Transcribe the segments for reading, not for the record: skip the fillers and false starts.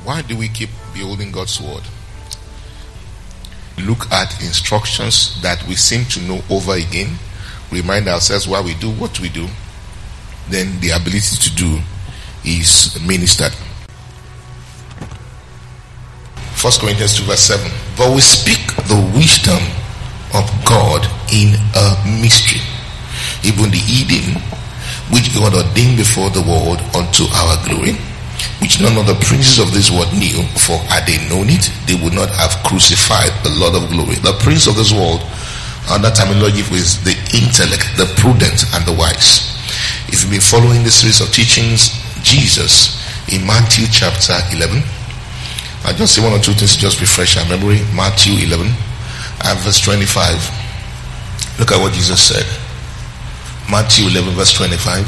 Why do we keep beholding God's word? Look at instructions that we seem to know over again, remind ourselves why we do what we do, then the ability to do is ministered. 1 Corinthians 2 verse 7. But we speak the wisdom of God in a mystery, even the hidden, which God ordained before the world unto our glory, which none of the princes of this world knew, for had they known it, they would not have crucified the Lord of glory. The prince of this world, under terminology, is the intellect, the prudent, and the wise. If you've been following this series of teachings, Jesus, in Matthew chapter 11, I just say one or two things to just refresh our memory. Matthew 11 and verse 25. Look at what Jesus said. Matthew 11 verse 25.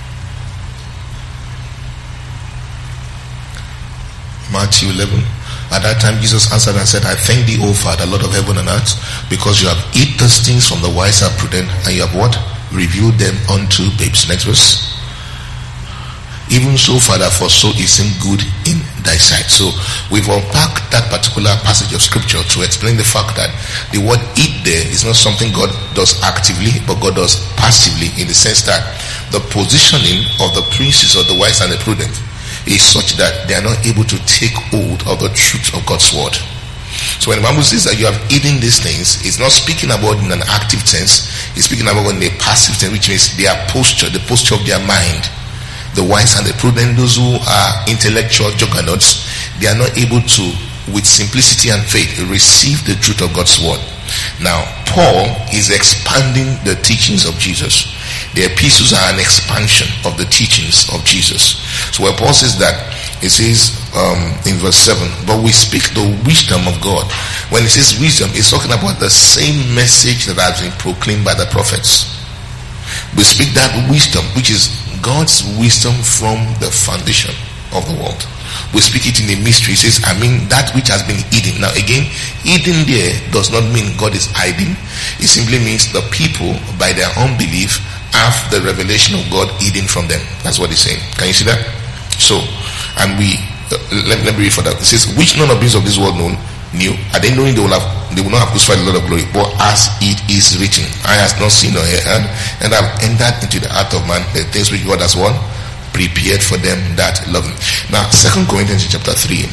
Matthew 11. At that time Jesus answered and said, I thank thee, O Father, Lord of heaven and earth, because you have hid those things from the wise and prudent, and you have what? Revealed them unto babes. Next verse. Even so, Father, for so it seemed good in thy sight. So we've unpacked that particular passage of scripture to explain the fact that the word hid there is not something God does actively, but God does passively, in the sense that the positioning of the princes, of the wise and the prudent, is such that they are not able to take hold of the truth of God's word. So when the Bible says that you have hidden these things, it's not speaking about in an active sense, it's speaking about in a passive sense, which means their posture, the posture of their mind. The wise and the prudent, those who are intellectual juggernauts, they are not able to, with simplicity and faith, receive the truth of God's word. Now, Paul is expanding the teachings of Jesus. The epistles are an expansion of the teachings of Jesus. So when Paul says that, he says in verse 7, but we speak the wisdom of God. When he says wisdom, he's talking about the same message that has been proclaimed by the prophets. We speak that wisdom, which is God's wisdom from the foundation of the world. We speak it in a mystery. It says, I mean that which has been hidden. Now again, hidden there does not mean God is hiding. It simply means the people, by their unbelief, have the revelation of God hidden from them. That's what he's saying. Can you see that? So, and let me read for that. It says, which none of these of this world knew. Are they knowing they will not have crucified the Lord of glory? But as it is written, eye has not seen nor heard, and have entered into the heart of man the things which God has won, prepared for them that love him. Now, 2 Corinthians chapter 3.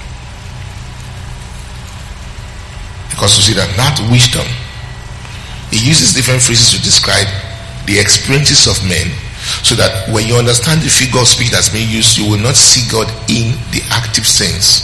Because you see that wisdom, he uses different phrases to describe the experiences of men, so that when you understand the figure of speech that's being used, you will not see God in the active sense.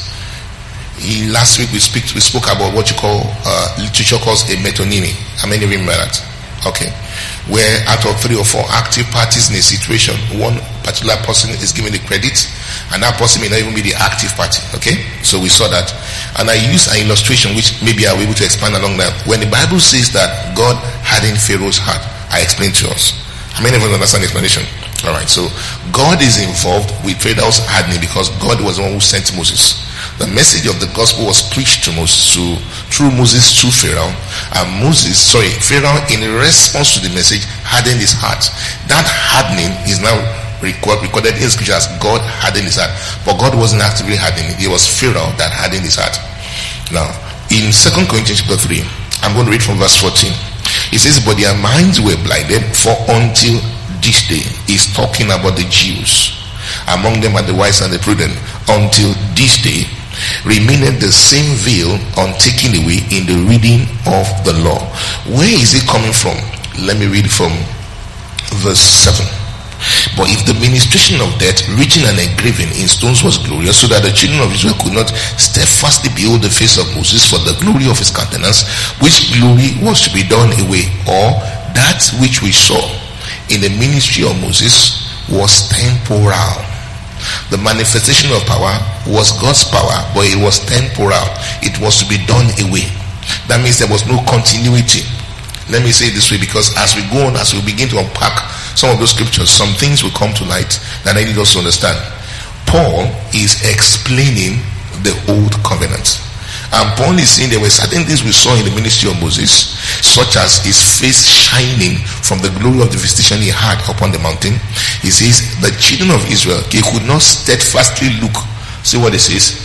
Last week we spoke about what you call literature calls a metonymy. How many remember that? Okay. Where out of 3 or 4 active parties in a situation, one particular person is given the credit, and that person may not even be the active party. Okay. So we saw that, and I used an illustration which maybe I'll be able to expand along that. When the Bible says that God hardened Pharaoh's heart, I explained to us. How many of us understand the explanation? Alright, so God is involved with Pharaoh's hardening because God was the one who sent Moses. The message of the gospel was preached to Moses, through Moses to Pharaoh, and Pharaoh in response to the message hardened his heart. That hardening is now recorded in scripture as God hardened his heart, but God wasn't actively hardening. It was Pharaoh that hardened his heart. Now in 2 Corinthians chapter 3, I'm going to read from verse 14. It says, but their minds were blinded, for until this day, is talking about the Jews. Among them are the wise and the prudent. Until this day remaineth the same veil untaken away in the reading of the law. Where is it coming from? Let me read from verse 7. But if the ministration of death, written and engraven in stones, was glorious, so that the children of Israel could not steadfastly behold the face of Moses for the glory of his countenance, which glory was to be done away, or that which we saw in the ministry of Moses was temporal. The manifestation of power was God's power, but it was temporal. It was to be done away. That means there was no continuity. Let me say it this way, because as we go on, as we begin to unpack some of those scriptures, some things will come to light that I need us to understand. Paul is explaining the old covenant, and Paul is saying there were certain things we saw in the ministry of Moses, such as his face shining from the glory of the visitation he had upon the mountain. He says the children of Israel, they could not steadfastly look See what it says.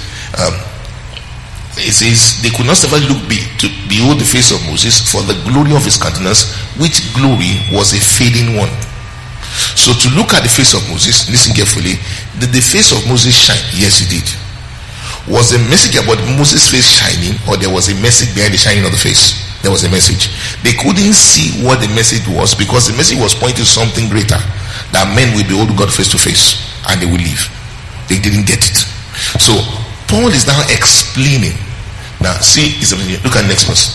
It says, they could not ever look to behold the face of Moses, for the glory of his countenance, which glory was a fading one. So to look at the face of Moses, listen carefully, did the face of Moses shine? Yes, it did. Was the message about Moses' face shining, or there was a message behind the shining of the face? There was a message. They couldn't see what the message was, because the message was pointing to something greater, that men will behold God face to face and they will live. They didn't get it. So Paul is now explaining. Now see, look at the next verse.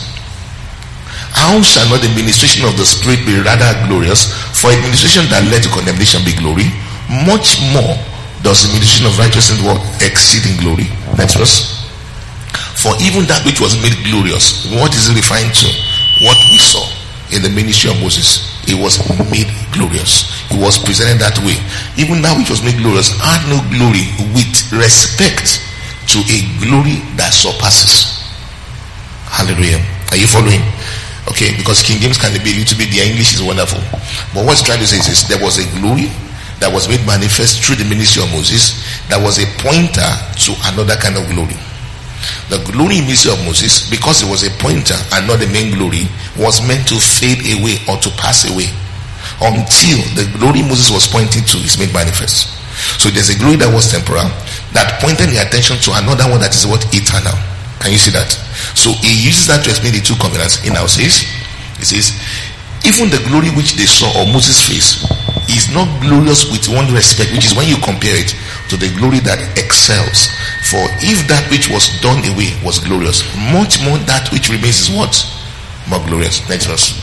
How shall not the ministration of the Spirit be rather glorious? For administration that led to condemnation be glory, much more does the ministration of righteousness exceed in glory. Next verse. For even that which was made glorious, what is it referring to? What we saw in the ministry of Moses, it was made glorious. It was presented that way. Even that which was made glorious had no glory with respect to a glory that surpasses. Hallelujah. Are you following? Okay, because King James can be a little bit, their English is wonderful. But what it's trying to say is this: there was a glory that was made manifest through the ministry of Moses that was a pointer to another kind of glory. The glory in the ministry of Moses, because it was a pointer and not the main glory, was meant to fade away or to pass away until the glory Moses was pointing to is made manifest. So there's a glory that was temporal that pointed the attention to another one that is what? Eternal. Can you see that? So he uses that to explain the two covenants. He now says, he says, even the glory which they saw on Moses' face is not glorious with one respect, which is when you compare it to the glory that excels. For if that which was done away was glorious, much more that which remains is what? More glorious. Next verse.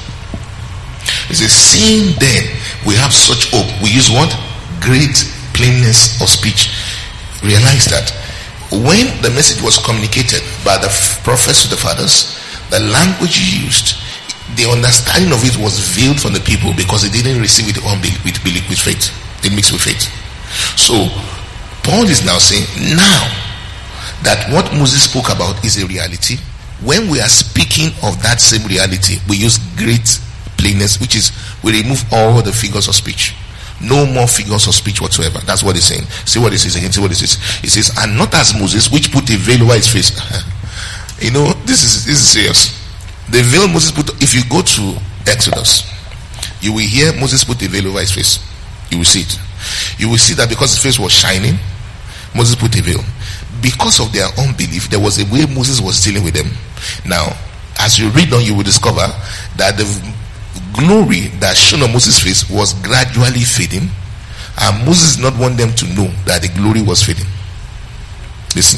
It says, seeing then we have such hope, we use what? Great plainness of speech. Realize that when the message was communicated by the prophets to the fathers, the language used, the understanding of it was veiled from the people because they didn't receive it with faith. They mixed with faith. So Paul is now saying, now that what Moses spoke about is a reality, when we are speaking of that same reality, we use great plainness, which is we remove all the figures of speech. No more figures of speech whatsoever. That's what he's saying. See what it says again. See what it says. It says, and not as Moses, which put a veil over his face. You know, this is serious. The veil Moses put, if you go to Exodus, you will hear Moses put a veil over his face. You will see it. You will see that because his face was shining, Moses put a veil. Because of their unbelief, there was a way Moses was dealing with them. Now, as you read on, you will discover that the glory that shone on Moses' face was gradually fading, and Moses did not want them to know that the glory was fading. Listen.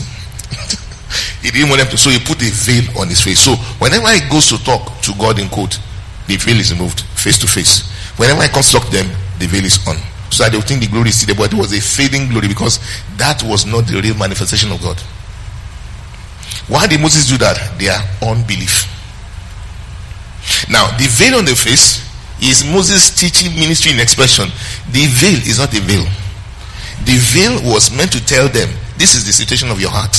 He didn't want them to, so he put a veil on his face. So whenever he goes to talk to God in quote, the veil is removed face to face. Whenever I construct them, the veil is on, so that they will think the glory is still there, but it was a fading glory because that was not the real manifestation of God. Why did Moses do that? Their unbelief. Now, the veil on the face is Moses' teaching, ministry in expression. The veil is not a veil. The veil was meant to tell them, this is the situation of your heart.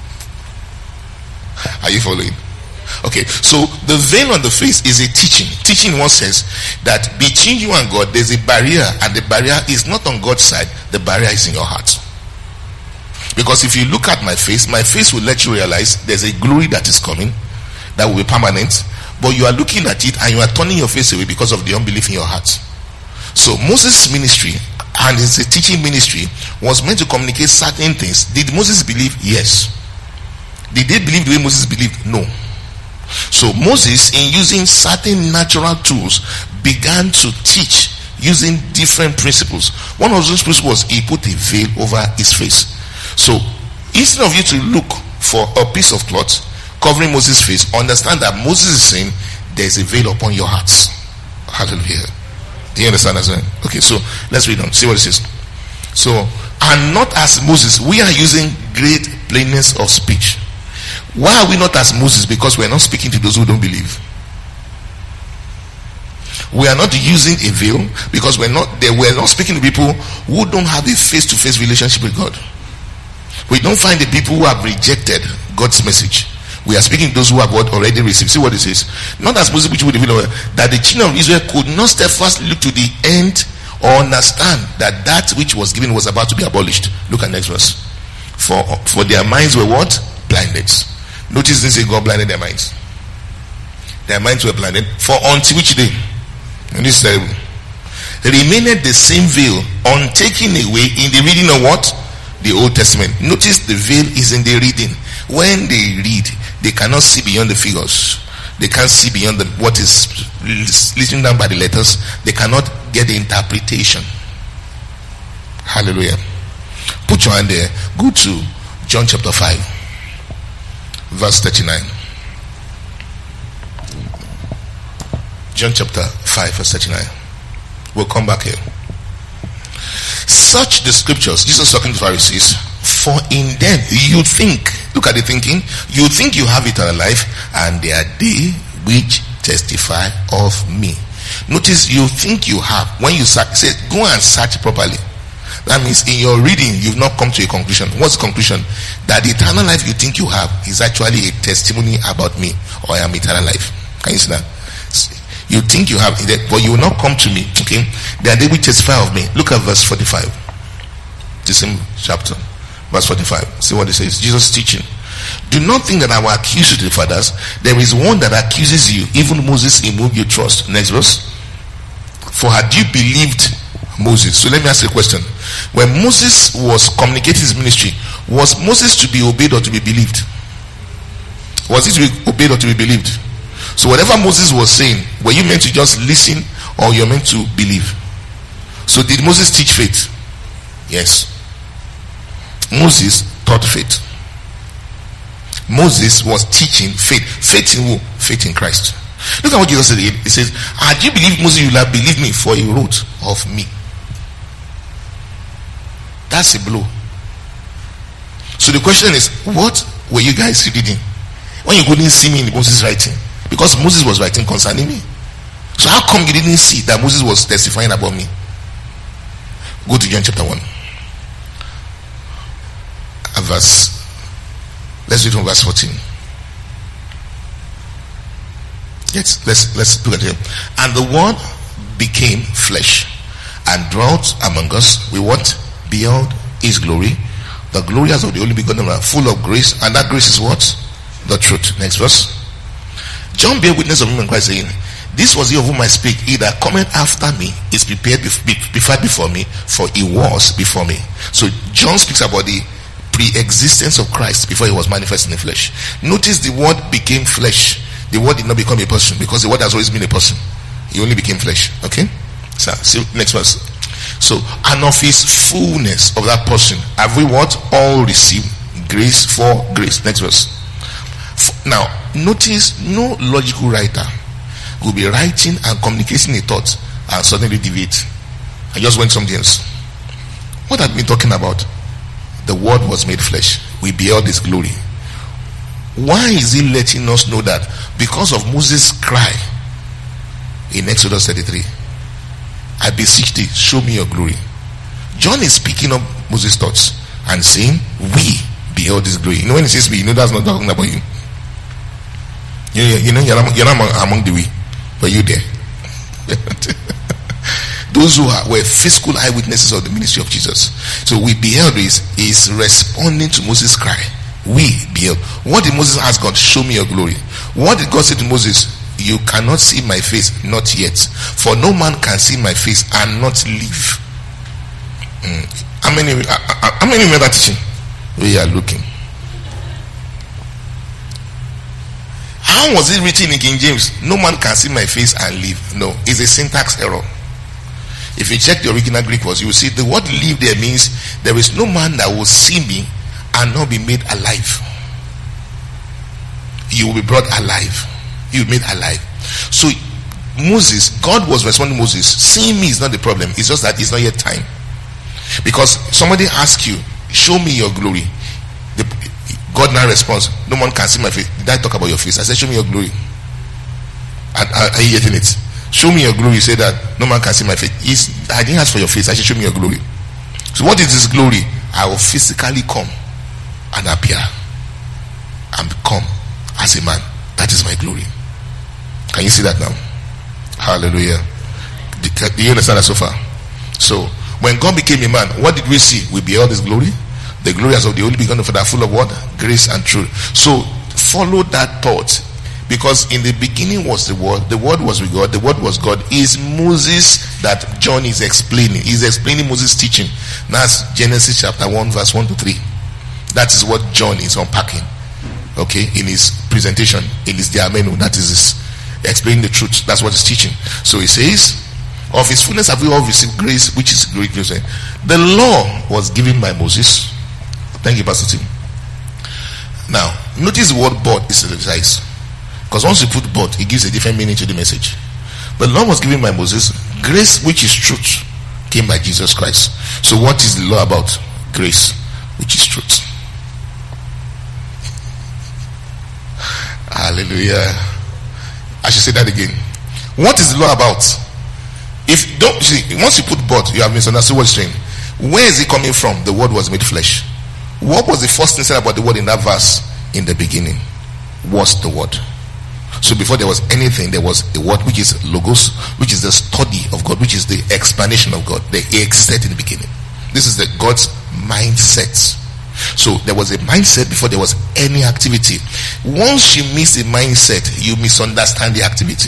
Are you following? Okay, so the veil on the face is a teaching. Teaching in one sense that between you and God, there's a barrier, and the barrier is not on God's side, the barrier is in your heart. Because if you look at my face will let you realize there's a glory that is coming, that will be permanent. But you are looking at it and you are turning your face away because of the unbelief in your heart. So Moses' ministry and his teaching ministry was meant to communicate certain things. Did Moses believe? Yes. Did they believe the way Moses believed? No. So Moses, in using certain natural tools, began to teach using different principles. One of those principles was he put a veil over his face. So instead of you to look for a piece of cloth covering Moses' face, understand that Moses is saying there's a veil upon your hearts. Hallelujah. Do you understand that? Okay, so let's read on. See what it says. So, and not as Moses, we are using great plainness of speech. Why are we not as Moses? Because we are not speaking to those who don't believe. We are not using a veil because we're not speaking to people who don't have a face-to-face relationship with God. We don't find the people who have rejected God's message. We are speaking to those who have already received. See what it says. Not as Moses, which would reveal that the children of Israel could not steadfastly look to the end or understand that which was given was about to be abolished. Look at next verse. For their minds were what? Blinded. Notice this, God blinded their minds. Their minds were blinded. For until which day? And this is terrible. Remained the same veil untaken away in the reading of what? The Old Testament. Notice the veil is in the reading. When they read, they cannot see beyond the figures. They can't see beyond what is written down by the letters. They cannot get the interpretation. Hallelujah. Put your hand there. Go to John chapter 5, verse 39. John chapter 5, verse 39. We'll come back here. Search the scriptures. Jesus talking to Pharisees. For in them you think, look at the thinking, you think you have eternal life, and they are they which testify of me. Notice, you think you have. When you search, say, go and search properly. That means in your reading, you've not come to a conclusion. What's the conclusion? That the eternal life you think you have is actually a testimony about me, or I am eternal life. Can you see that? You think you have it, but you will not come to me. Okay? They are they which testify of me. Look at verse 45. The same chapter. Verse 45. See what it says. Jesus teaching. Do not think that I will accuse you to the fathers. There is one that accuses you, even Moses, in whom you trust. Next verse. For had you believed Moses? So let me ask you a question. When Moses was communicating his ministry, was Moses to be obeyed or to be believed? Was he to be obeyed or to be believed? So whatever Moses was saying, were you meant to just listen, or you're meant to believe? So did Moses teach faith? Yes. Moses taught faith. Moses was teaching faith. Faith in who? Faith in Christ. Look at what Jesus said again. He says, had you believed Moses, you will have believed me, for he wrote of me. That's a blow. So the question is, what were you guys reading when you couldn't see me in Moses' writing? Because Moses was writing concerning me. So how come you didn't see that Moses was testifying about me? Go to John chapter 1. Let's read from verse 14. Let's look at it. And the word became flesh and dwelt among us. We what? Beheld his glory. The glory as of the only begotten Son, full of grace. And that grace is what? The truth. Next verse. John bare witness of him in Christ, saying, this was he of whom I speak. He that cometh after me is prepared before me, for he was before me. So John speaks about the pre-existence of Christ before he was manifest in the flesh. Notice the word became flesh. The word did not become a person, because the word has always been a person. He only became flesh. Okay? So see next verse. So, and of his fullness of that person have we what? All received grace for grace. Next verse. Now, notice, no logical writer will be writing and communicating a thought and suddenly deviate. I just went something else. What have we been talking about? The word was made flesh. We beheld his glory. Why is he letting us know that? Because of Moses' cry in Exodus 33. I beseech thee, show me your glory. John is picking up Moses' thoughts and saying, we beheld his glory. You know, when he says we, you know that's not talking about you. You know, you're not among the we, but you there. Those who were physical eyewitnesses of the ministry of Jesus. So we beheld is responding to Moses' cry. We beheld. What did Moses ask God? Show me your glory. What did God say to Moses? You cannot see my face, not yet. For no man can see my face and not live. How many remember teaching? We are looking. How was it written in King James? No man can see my face and live. No, it's a syntax error. If you check the original Greek words, you will see the word live there means there is no man that will see me and not be made alive. You will be brought alive. You will be made alive. So Moses, God was responding to Moses, seeing me is not the problem. It's just that it's not yet time. Because somebody asks you, show me your glory. God now responds, no one can see my face. Did I talk about your face? I said, show me your glory. Are you getting it? Show me your glory. You say that no man can see my face. I didn't ask for your face. I said, show me your glory. So what is this glory? I will physically come and appear and come as a man. That is my glory. Can you see that now? Hallelujah. Do you understand that so far? So when God became a man, what did we see? We beheld his glory. The glory as of the only begotten of the Father, full of what? Grace and truth. So follow that thought. Because in the beginning was the Word was with God, the Word was God. Is Moses that John is explaining. He's explaining Moses' teaching. That's Genesis chapter 1 verse 1 to 3. That is what John is unpacking. Okay, in his presentation, in his diamenu, that is his explaining the truth. That's what he's teaching. So he says, of his fullness have we all received grace, which is great grace. The law was given by Moses. Thank you, Pastor Tim. Now, notice the word "but" is emphasized. Because once you put "but," it gives a different meaning to the message. The law was given by Moses. Grace, which is truth, came by Jesus Christ. So what is the law about? Grace, which is truth. Hallelujah. I should say that again. What is the law about? If don't see, once you put "but," you have misunderstood what it's saying. Where is it coming from? The Word was made flesh. What was the first thing said about the Word in that verse? In the beginning was the Word. So before there was anything, there was a Word, which is logos, which is the study of God, which is the explanation of God. They existed in the beginning. This is the God's mindset. So there was a mindset before there was any activity. Once you miss the mindset, you misunderstand the activity.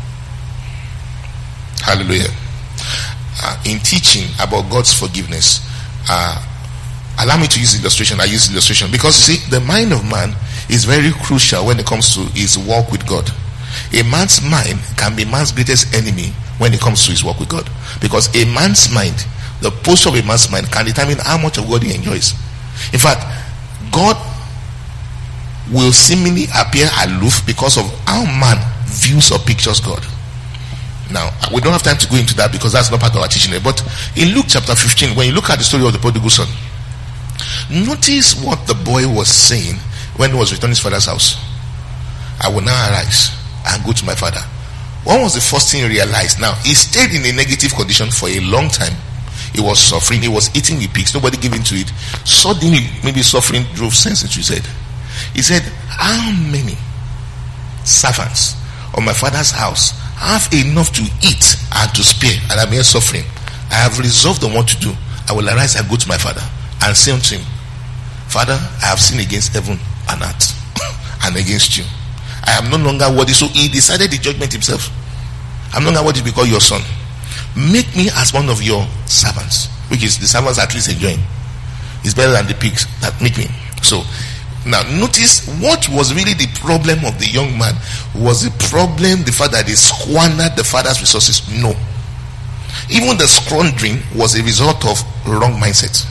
Hallelujah. In teaching about God's forgiveness, allow me to use illustration. I use illustration because you see, the mind of man is very crucial when it comes to his walk with God. A man's mind can be man's greatest enemy when it comes to his walk with God, because a man's mind, the posture of a man's mind, can determine how much of God he enjoys. In fact, God will seemingly appear aloof because of how man views or pictures God. Now, we don't have time to go into that because that's not part of our teaching. But in Luke chapter 15, when you look at the story of the prodigal son, notice what the boy was saying when he was returning to his father's house. I will now arise and go to my father. What was the first thing he realized? Now, he stayed in a negative condition for a long time. He was suffering. He was eating the pigs. Nobody gave in to it. Suddenly, maybe suffering drove sense into his head. He said, how many servants of my father's house have enough to eat and to spare, and I'm here suffering? I have resolved on what to do. I will arise and go to my father and say unto him, Father, I have sinned against heaven and earth and against you. I am no longer worthy. So he decided the judgment himself. I'm no longer worthy to be called your son. Make me as one of your servants, which is the servants at least enjoying. It's better than the pigs that make me. So now notice what was really the problem of the young man. Was the problem the fact that they squandered the father's resources? No. Even the squandering was a result of wrong mindset.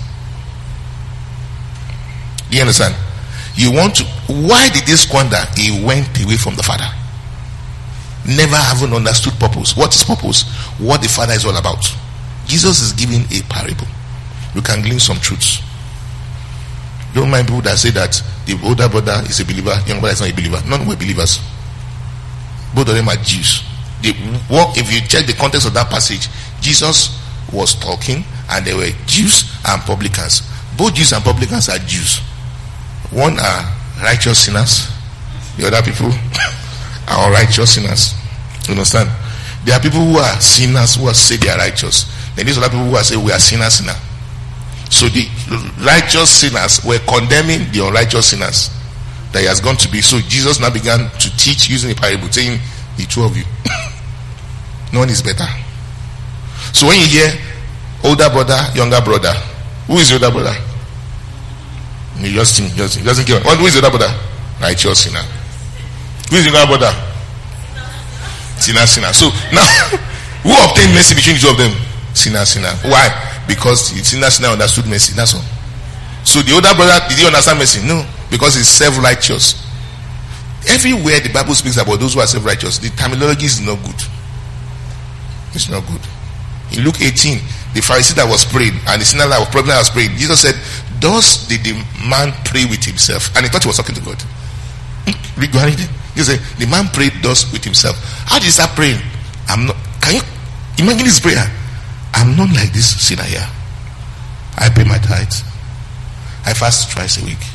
Do you understand? You want to, why did they squander? He went away from the father, never having understood purpose. What is purpose? What the father is all about. Jesus is giving a parable. You can glean some truths. Don't mind people that say that the older brother is a believer, younger brother is not a believer. None were believers. Both of them are Jews. They walk, if you check the context of that passage, Jesus was talking and there were Jews and publicans. Both Jews and publicans are Jews. One are righteous sinners, the other people are unrighteous sinners. You understand? There are people who are sinners who are say they are righteous. Then these other people who are say we are sinner. So the righteous sinners were condemning the unrighteous sinners that he has gone to be. So Jesus now began to teach using a parable, saying the two of you, no one is better. So when you hear older brother, younger brother, who is the older brother? You just think, it doesn't care. Who is the other brother? Righteous sinner. Who is the younger brother? Sinner. So now, who obtained mercy between the two of them? Sinner. Why? Because the sinner understood mercy. That's all. So the older brother, did he understand mercy? No, because he's self-righteous. Everywhere the Bible speaks about those who are self-righteous, the terminology is not good. It's not good. In Luke 18, the Pharisee that was praying and the sinner that was probably was praying, Jesus said, thus did the man pray with himself. And he thought he was talking to God. He said, the man prayed thus with himself. How did he start praying? I'm not. Can you imagine his prayer? I'm not like this sinner here. I pay my tithes. I fast twice a week.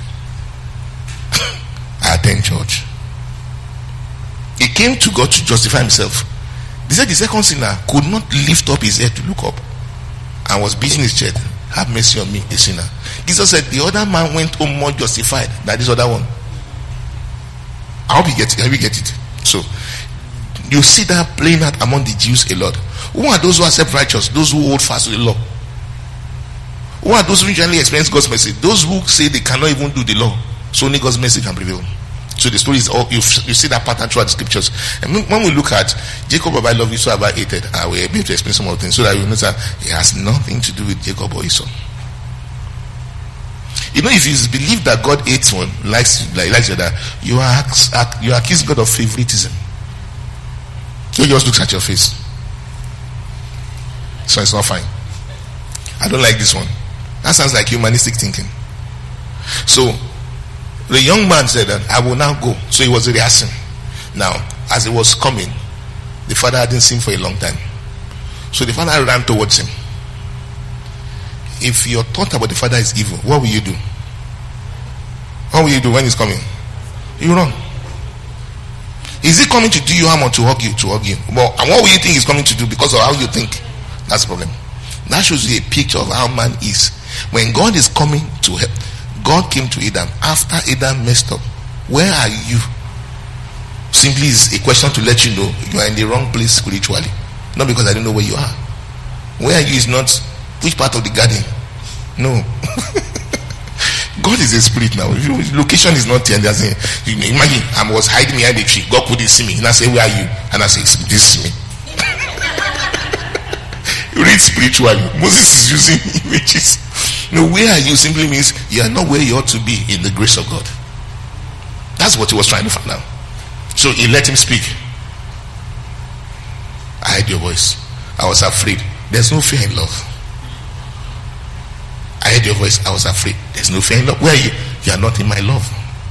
I attend church. He came to God to justify himself. They said the second sinner could not lift up his head to look up and was beating his chest. Have mercy on me, a sinner. Jesus said the other man went home more justified than this other one. I hope you get it. Have you get it? So you see that playing out among the Jews a lot. Who are those who are self-righteous? Those who hold fast to the law. Who are those who generally experience God's mercy? Those who say they cannot even do the law, so only God's mercy can prevail. So the story is all you see that pattern throughout the scriptures. And when we look at Jacob, I love you, so have I hated. We're able to explain some of the things so that you know that it has nothing to do with Jacob or Esau. You know, if you believe that God hates one, likes the other, you are accusing God of favoritism. He just looks at your face. So it's not fine. I don't like this one. That sounds like humanistic thinking. So the young man said that I will now go. So he was rehearsing. Now, as he was coming, the father hadn't seen him for a long time. So the father ran towards him. If your thought about the father is evil, what will you do? What will you do when he's coming? You run. Is he coming to do you harm or to hug you? To hug you. Well, and what will you think he's coming to do because of how you think? That's the problem. That shows you a picture of how man is. When God is coming to help, God came to Adam after Adam messed up. Where are you? Simply is a question to let you know you are in the wrong place spiritually. Not because I don't know where you are. Where are you is not which part of the garden. No. God is a spirit now. Location is not here. Imagine I was hiding behind a tree. God couldn't see me. And I say, where are you? And I say, this is me. Read spiritually. Moses is using images. No, where are you simply means you are not where you ought to be in the grace of God. That's what he was trying to find out. So he let him speak. I heard your voice. I was afraid. There's no fear in love. I heard your voice. I was afraid. There's no fear in love. Where are you? You are not in my love.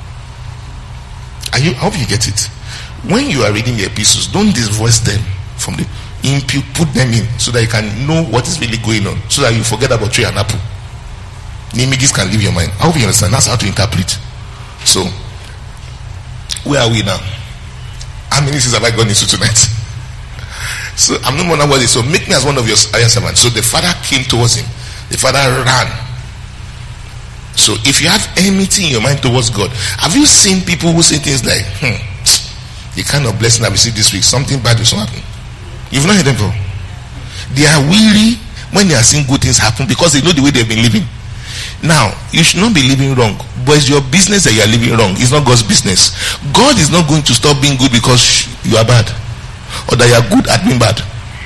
I hope you get it. When you are reading the epistles, don't divorce them from the impute, put them in so that you can know what is really going on, so that you forget about tree and apple. The images can leave your mind. I hope you understand. That's how to interpret. So, where are we now? How many things have I gone into tonight? So, I'm no more than worthy. So, make me as one of your servants. So, the father came towards him. The father ran. So, if you have anything in your mind towards God, have you seen people who say things like, the kind of blessing I received this week, something bad will happen? You've not heard them before. They are weary when they are seeing good things happen because they know the way they've been living. Now, you should not be living wrong, but it's your business that you are living wrong. It's not God's business. God is not going to stop being good because you are bad or that you are good at being bad.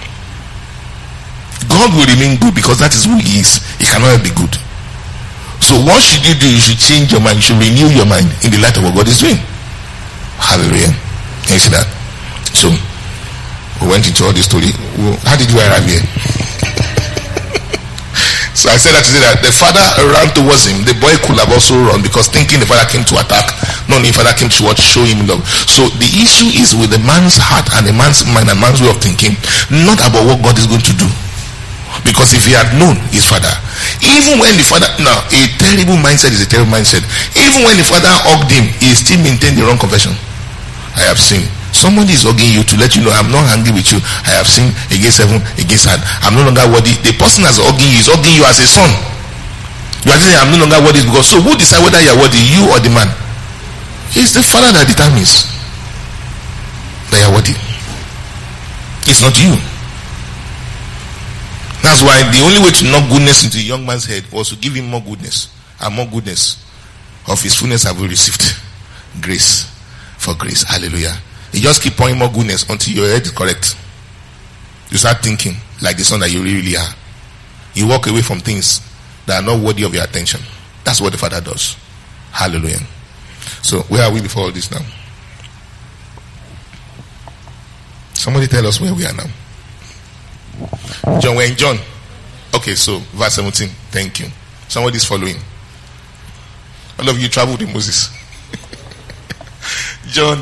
God will remain good because that is who he is. He cannot be good. So what should you do? You should change your mind. You should renew your mind in the light of what God is doing. Hallelujah. Can you see that? So we went into all this story. How did you arrive here? So I said that to say that the father ran towards him. The boy could have also run because thinking the father came to attack, not the father came to show him love. So the issue is with the man's heart and the man's mind and man's way of thinking, not about what God is going to do. Because if he had known his father, even when the father, now a terrible mindset is a terrible mindset. Even when the father hugged him, he still maintained the wrong confession. I have seen. Somebody is hugging you to let you know I'm not angry with you. I have sinned against heaven, against hand. I'm no longer worthy. The person that's hugging you is hugging you as a son. You are saying I'm no longer worthy because, so who decides whether you are worthy, you or the man? It's the father that determines that you are worthy. It's not you. That's why the only way to knock goodness into the young man's head was to give him more goodness, and more goodness of his fullness have we received. Grace for grace. Hallelujah. You just keep pouring more goodness until your head is correct. You start thinking like the son that you really are. You walk away from things that are not worthy of your attention. That's what the father does. Hallelujah. So where are we before all this now? Somebody tell us where we are now. John, we're in John. Okay, so verse 17. Thank you. Somebody's following. All of you traveled with Moses. John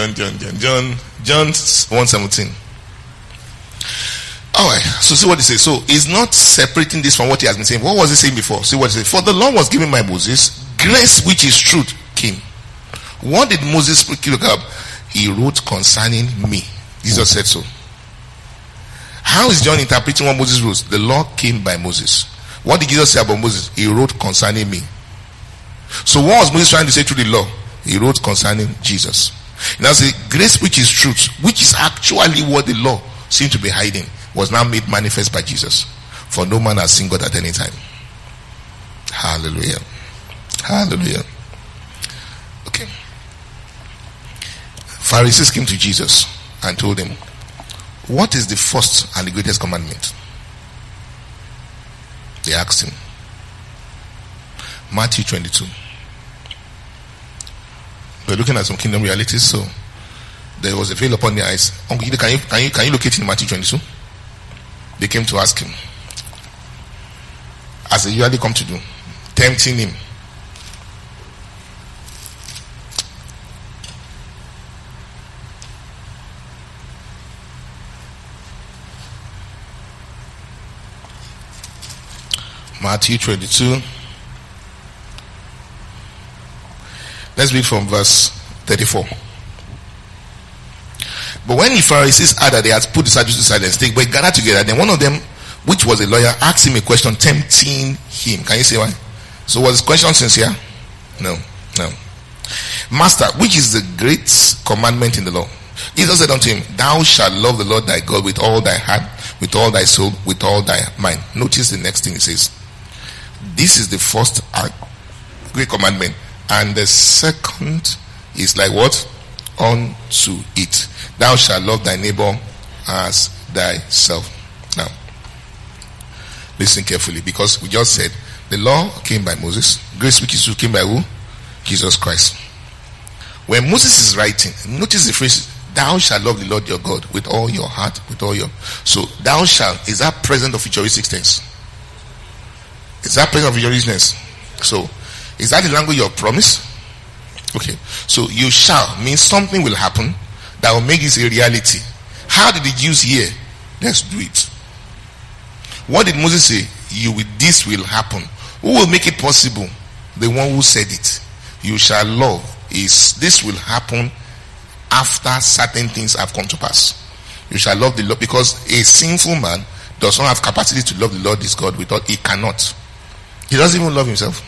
1:17. Alright, so see what he says. So he's not separating this from what he has been saying. What was he saying before? See what he said. For the law was given by Moses, grace which is truth came. What did Moses look up? He wrote concerning me. Jesus said so. How is John interpreting what Moses wrote? The law came by Moses. What did Jesus say about Moses? He wrote concerning me. So what was Moses trying to say through the law? He wrote concerning Jesus. Now see, grace which is truth, which is actually what the law seemed to be hiding, was now made manifest by Jesus. For no man has seen God at any time. Hallelujah. Hallelujah. Okay. Pharisees came to Jesus and told him, what is the first and the greatest commandment? They asked him. Matthew 22. We're looking at some kingdom realities, so there was a veil upon their eyes. Uncle, can you locate in Matthew 22? They came to ask him, as they usually come to do, tempting him. Matthew 22. Let's read from verse 34. But when the Pharisees heard that they had put the Sadducees to silence, they were gathered together. Then one of them, which was a lawyer, asked him a question, tempting him. Can you say why? So was his question sincere? No. Master, which is the great commandment in the law? Jesus said unto him, thou shalt love the Lord thy God with all thy heart, with all thy soul, with all thy mind. Notice the next thing he says. This is the first great commandment. And the second is like what? Unto it. Thou shalt love thy neighbor as thyself. Now, listen carefully, because we just said the law came by Moses. Grace which is truth came by who? Jesus Christ. When Moses is writing, notice the phrase, thou shalt love the Lord your God with all your heart, with all your... So, thou shalt, is that present or futuristic tense? Is that present or futuristic tense? So, is that the language of promise? Okay. So, you shall means something will happen that will make this a reality. How did the Jews hear? Let's do it. What did Moses say? This will happen. Who will make it possible? The one who said it. You shall love. This will happen after certain things have come to pass. You shall love the Lord, because a sinful man does not have capacity to love the Lord his God without, he cannot. He doesn't even love himself.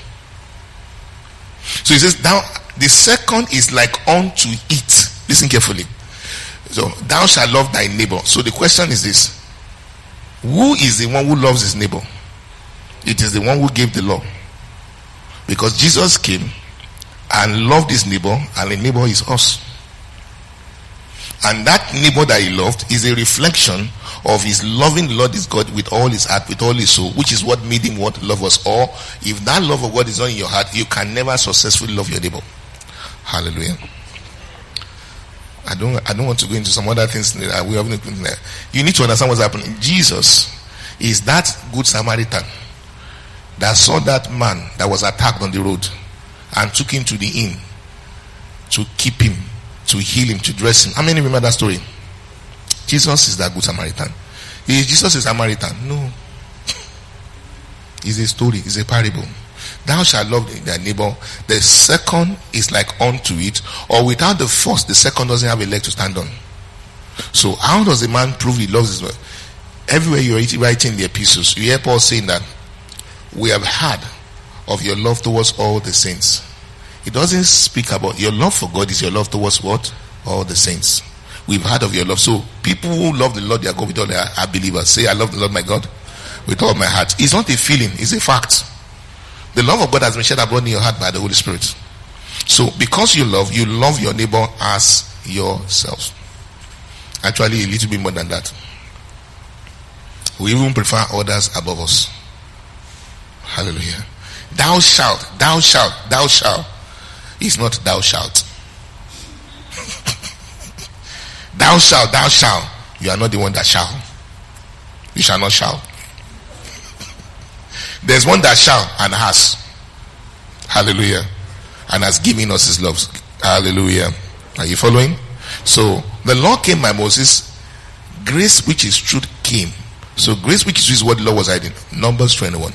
So he says, the second is like unto it. Listen carefully. So, thou shalt love thy neighbor. So the question is this: who is the one who loves his neighbor? It is the one who gave the law. Because Jesus came and loved his neighbor, and the neighbor is us. And that neighbor that he loved is a reflection of his loving the Lord his God with all his heart, with all his soul, which is what made him want to love us. Or if that love of God is not in your heart, you can never successfully love your neighbor. Hallelujah. I don't want to go into some other things that we haven't. You need to understand what's happening. Jesus is that good Samaritan that saw that man that was attacked on the road and took him to the inn to keep him, to heal him, to dress him. How many remember that story? Jesus is that good Samaritan. Is Jesus a Samaritan? No. It's a story. It's a parable. Thou shalt love thy neighbor. The second is like unto it. Or without the first, the second doesn't have a leg to stand on. So how does a man prove he loves his wife? Everywhere you're writing the epistles, you hear Paul saying that we have heard of your love towards all the saints. It doesn't speak about your love for God. Is your love towards what? All the saints. We've heard of your love. So people who love the Lord their God with all their are believers. Say, I love the Lord my God with all my heart. It's not a feeling, it's a fact. The love of God has been shed abroad in your heart by the Holy Spirit. So because you love your neighbor as yourself. Actually, a little bit more than that. We even prefer others above us. Hallelujah. Thou shalt. It's not thou shalt. Thou shalt. You are not the one that shall. You shall not shall. There's one that shall and has. Hallelujah. And has given us his love. Hallelujah. Are you following? So the law came by Moses. Grace which is truth came. So grace which is truth is what the law was hiding. Numbers 21.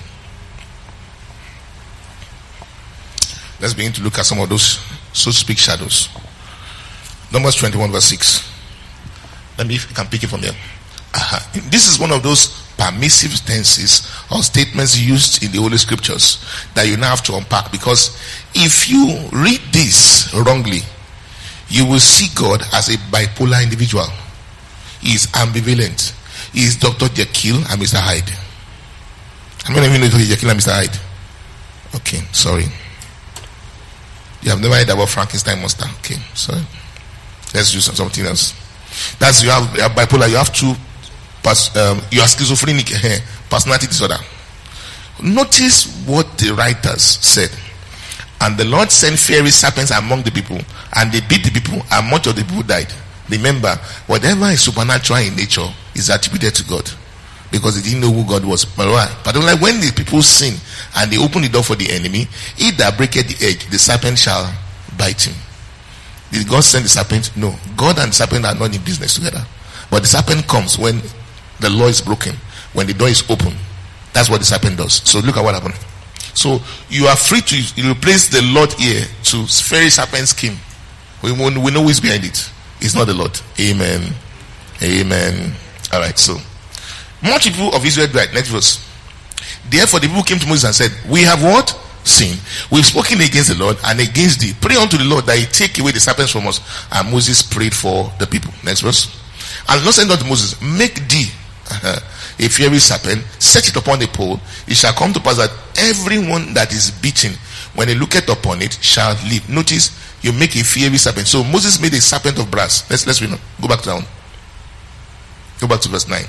Let's begin to look at some of those, so to speak, shadows. Numbers 21 verse 6. Let me, if you can pick it from there. This is one of those permissive tenses or statements used in the Holy Scriptures that you now have to unpack. Because if you read this wrongly, you will see God as a bipolar individual. He is ambivalent. He is Dr. Jekyll and Mr. Hyde. How many of you know Dr. Jekyll and Mr. Hyde? Okay, sorry. You have never heard about Frankenstein monster. Okay, sorry. Let's do something else. That's you have bipolar. You have two. You are schizophrenic personality disorder. Notice what the writers said. And the Lord sent fiery serpents among the people, and they beat the people, and much of the people died. Remember, whatever is supernatural in nature is attributed to God, because they didn't know who God was. But like when the people sin and they open the door for the enemy, he that breaketh the edge, the serpent shall bite him. Did God send the serpent? No. God and the serpent are not in business together. But the serpent comes when the law is broken, when the door is open. That's what the serpent does. So look at what happened. So you are free to replace the Lord here to fairy serpent scheme. We know who is behind it. It's not the Lord. Amen. Amen. Alright, so much people of Israel died. Next verse. Therefore the people came to Moses and said, we have what? Sin. We've spoken against the Lord and against thee. Pray unto the Lord that he take away the serpents from us. And Moses prayed for the people. Next verse. And the Lord said unto Moses, make thee a fiery serpent, set it upon a pole. It shall come to pass that everyone that is beaten, when he looketh upon it, shall live. Notice, you make a fiery serpent. So Moses made a serpent of brass. Let's read. Go back down. Go back to verse 9.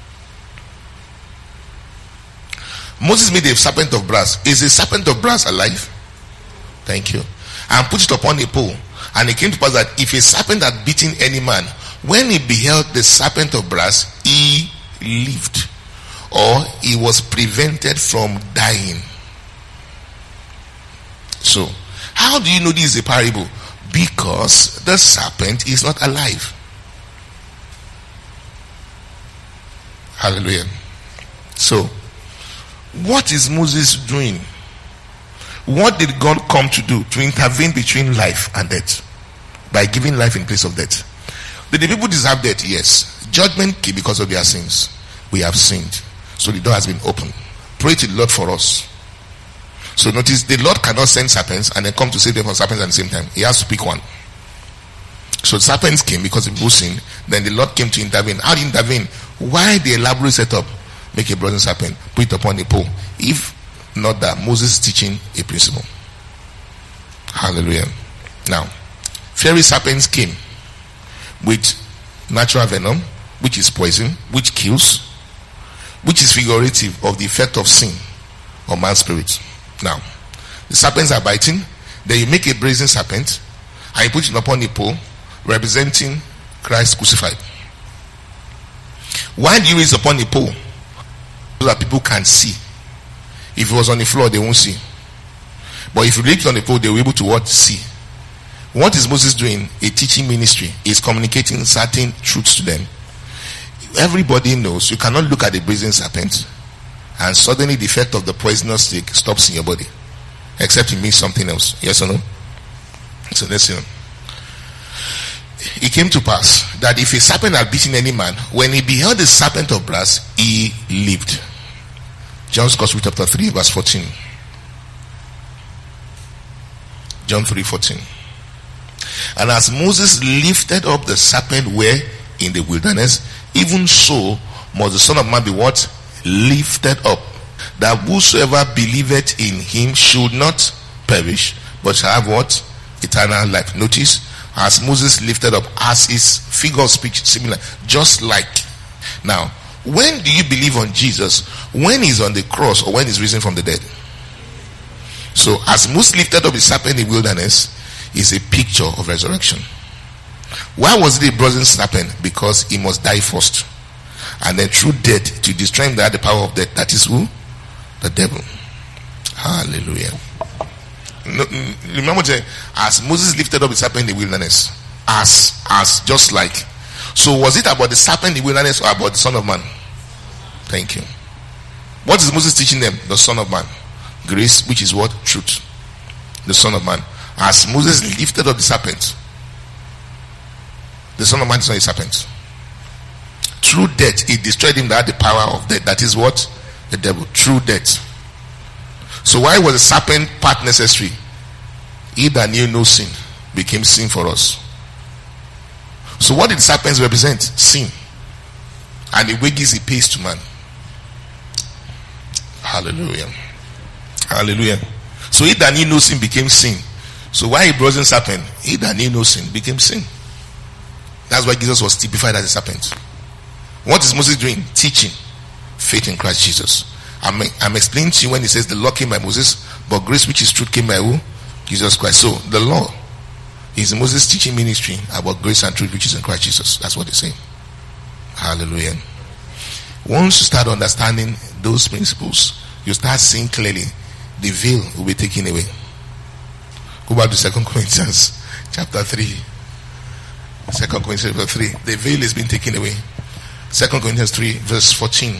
Moses made a serpent of brass. Is a serpent of brass alive? Thank you. And put it upon a pole. And it came to pass that if a serpent had beaten any man, when he beheld the serpent of brass, he lived, or he was prevented from dying. So, how do you know this is a parable? Because the serpent is not alive. Hallelujah. So, what is Moses doing? What did God come to do? To intervene between life and death, by giving life in place of death. Did the people deserve death? Yes. Judgment came because of their sins. We have sinned, so the door has been opened. Pray to the Lord for us. So notice, the Lord cannot send serpents and then come to save them from serpents at the same time. He has to pick one. So serpents came because the people sinned. Then the Lord came to intervene. How did he intervene? Why the elaborate setup? Make a bronze serpent, put it upon a pole. If not that, Moses is teaching a principle. Hallelujah. Now, fiery serpents came with natural venom, which is poison, which kills, which is figurative of the effect of sin on man's spirit. Now, the serpents are biting. Then you make a brazen serpent and you put it upon a pole, representing Christ crucified. Why do you raise upon a pole? So that people can see. If it was on the floor, they won't see. But if you lay it on the pole, they will be able to what? See. What is Moses doing? A teaching ministry. He's communicating certain truths to them. Everybody knows you cannot look at the brazen serpent and suddenly the effect of the poisonous snake stops in your body, except it means something else. Yes or no? So let's see. It came to pass that if a serpent had beaten any man, when he beheld the serpent of brass, he lived. John's Gospel chapter 3 verse 14. John 3:14. And as Moses lifted up the serpent where in the wilderness, even so must the Son of Man be what? Lifted up, that whosoever believeth in him should not perish, but shall have what? Eternal life. Notice, as Moses lifted up, as his figure of speech similar, just like. Now, when do you believe on Jesus? When he's on the cross or when he's risen from the dead? So, as Moses lifted up the serpent in the wilderness, is a picture of resurrection. Why was it a brazen serpent? Because he must die first, and then through death to destroy him that had the power of death. That is who? The devil. Hallelujah. Remember, as Moses lifted up the serpent in the wilderness, as just like. So was it about the serpent in the wilderness or about the Son of Man? Thank you. What is Moses teaching them? The Son of Man. Grace, which is what? Truth. The Son of Man. As Moses lifted up the serpent, the Son of Man is not a serpent. Through death, he destroyed him that had the power of death. That is what? The devil. Through death. So why was the serpent part necessary? He that knew no sin became sin for us. So what did serpents represent? Sin. And the wages he pays to man. Hallelujah. Hallelujah. So he that knew no sin became sin. So why he brought in serpent? He that knew no sin became sin. That's why Jesus was typified as a serpent. What is Moses doing? Teaching faith in Christ Jesus. I'm explaining to you when he says the law came by Moses, but grace which is truth came by who? Jesus Christ. So the law is Moses' teaching ministry about grace and truth which is in Christ Jesus. That's what he's saying. Hallelujah. Once you start understanding those principles, you start seeing clearly the veil will be taken away. Go back to 2 Corinthians chapter 3. 2 Corinthians chapter 3. The veil has been taken away. 2 Corinthians 3 verse 14.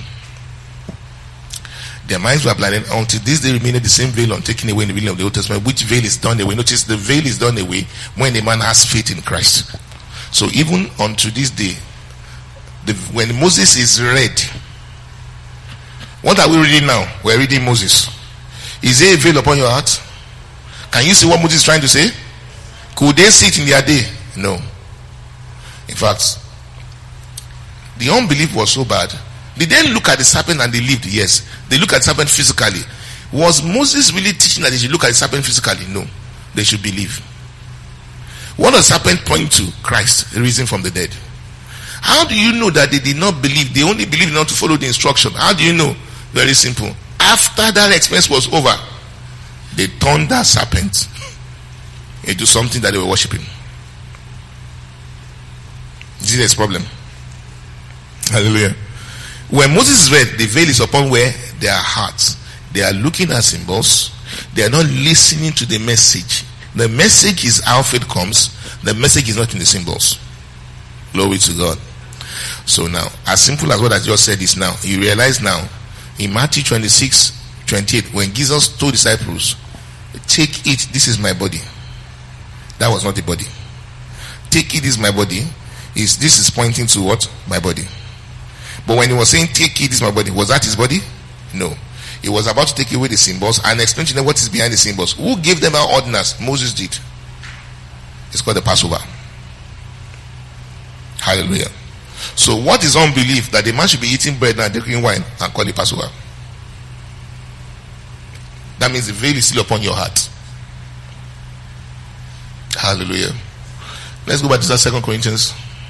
Their minds were blinded until this day remained the same veil taken away in the beginning of the Old Testament. Which veil is done away? Notice the veil is done away when a man has faith in Christ. So even unto this day, when Moses is read, what are we reading now? We're reading Moses. Is there a veil upon your heart? Can you see what Moses is trying to say? Could they see it in their day? No. In fact, the unbelief was so bad. Did they look at the serpent and they lived? Yes. They look at the serpent physically. Was Moses really teaching that they should look at the serpent physically? No. They should believe. What does serpent point to? Christ, risen from the dead. How do you know that they did not believe? They only believed not to follow the instruction. How do you know? Very simple. After that experience was over, they turned that serpent into something that they were worshipping. This is a problem. Hallelujah. When Moses read, the veil is upon where? Their hearts. They are looking at symbols. They are not listening to the message. The message is how faith comes. The message is not in the symbols. Glory to God. So now, as simple as what I just said is now, you realize now, in Matthew 26:28, when Jesus told disciples, take it, this is my body. That was not the body. Take it, this is my body. This is pointing to what? My body. But when he was saying, take it, this is my body, was that his body? No. He was about to take away the symbols and explain to them what is behind the symbols. Who gave them our ordinance? Moses did. It's called the Passover. Hallelujah. So what is unbelief? That the man should be eating bread and drinking wine and call it Passover. That means the veil is still upon your heart. Hallelujah. Let's go back to that 2 Corinthians.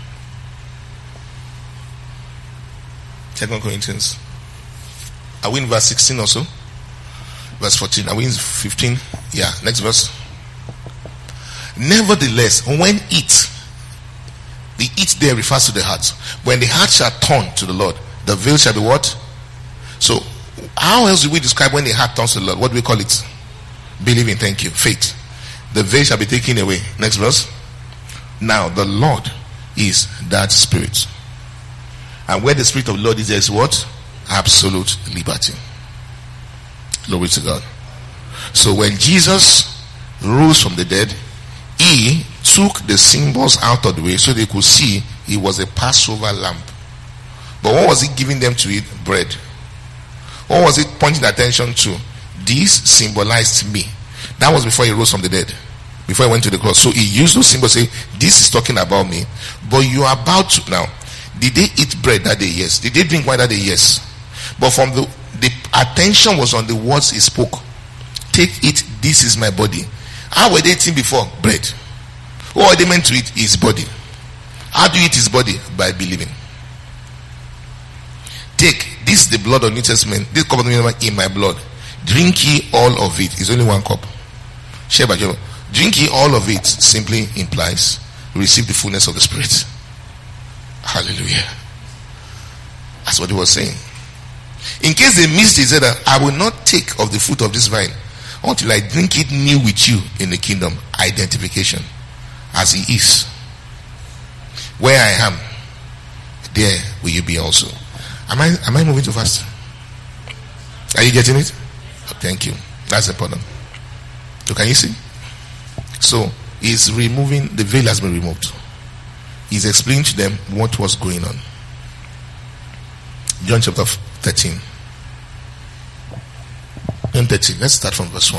2 Corinthians. Are we in verse 16 also? Verse 14. Are we in 15? Yeah, next verse. Nevertheless, when the eat there refers to the heart. When the heart shall turn to the Lord, the veil shall be what? So, how else do we describe when the heart turns to the Lord? What do we call it? Believing, thank you. Faith. The veil shall be taken away. Next verse. Now, the Lord is that Spirit. And where the Spirit of the Lord is, there is what? Absolute liberty. Glory to God. So when Jesus rose from the dead, he took the symbols out of the way so they could see he was a Passover lamb. But what was he giving them to eat? Bread. What was it pointing attention to? This symbolized me. That was before he rose from the dead. Before he went to the cross. So he used those symbols to say, this is talking about me. But you are about to now. Did they eat bread that day? Yes. Did they drink wine that day? Yes. But from the attention was on the words he spoke. Take it, this is my body. How were they eating before? Bread. What were they meant to eat? His body. How do you eat his body? By believing. Take, this is the blood of New Testament. This cup of in my blood. Drink ye all of it. It's only one cup. Share by Jehovah. Drink ye all of it simply implies receive the fullness of the Spirit. Hallelujah. That's what he was saying. In case they missed it, he said that I will not take of the fruit of this vine until I drink it new with you in the kingdom. Identification. As he is. Where I am, there will you be also. Am I moving too fast? Are you getting it? Thank you. That's important. So can you see? So he's removing, the veil has been removed. He's explaining to them what was going on. John chapter 13. John 13. Let's start from verse 1.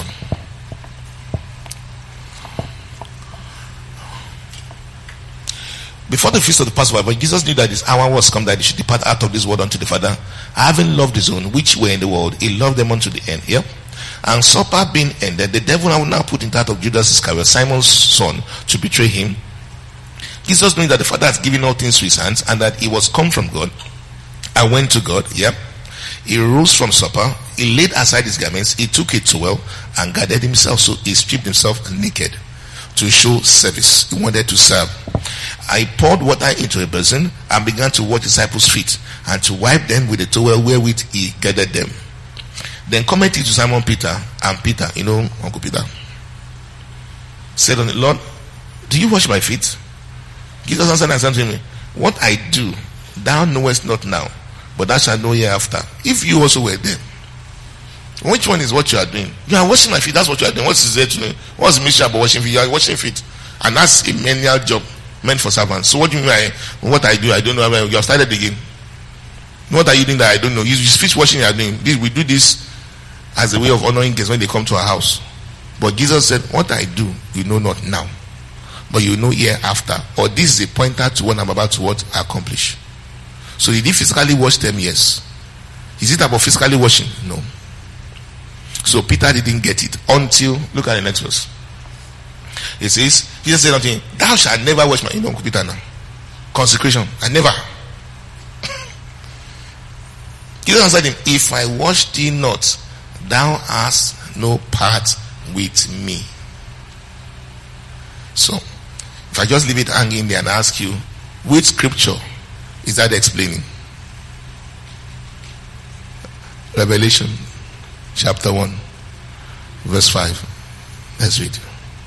Before the feast of the Passover, but Jesus knew that his hour was come that he should depart out of this world unto the Father. Having loved his own, which were in the world, he loved them unto the end. Yep. And supper being ended, the devil now put into the heart of Judas Iscariot, Simon's son, to betray him. Jesus knew that the Father had given all things to his hands, and that he was come from God, and went to God. Yep. He rose from supper, he laid aside his garments, he took a towel, and gathered himself, so he stripped himself naked to show service. He wanted to serve. I poured water into a basin and began to wash disciples' feet and to wipe them with a towel wherewith he gathered them. Then cometh he to Simon Peter, and Peter, you know, Uncle Peter, said unto the Lord, do you wash my feet? Jesus answered and said to him, what I do, thou knowest not now, but thou shalt know hereafter, if you also were there. Which one is what you are doing? You are washing my feet, that's what you are doing. What is it to me? What's the mission about washing feet? You are washing feet. And that's a menial job meant for servants. So what do you mean by what I do? I don't know. You have started again. What are you doing that I don't know? You fish washing you are doing. We do this as a way of honoring guests when they come to our house. But Jesus said, what I do, you know not now, but you know hereafter. Or this is a pointer to what I'm about to accomplish. So did he physically wash them? Yes. Is it about physically washing? No. So Peter didn't get it until, look at the next verse. It says, Jesus said unto him, thou shalt never wash my, you know, Peter now. Consecration. I never. Jesus answered him, if I wash thee not, thou hast no part with me. So, if I just leave it hanging there and ask you, which scripture is that explaining? Revelation chapter 1 verse 5. Let's read.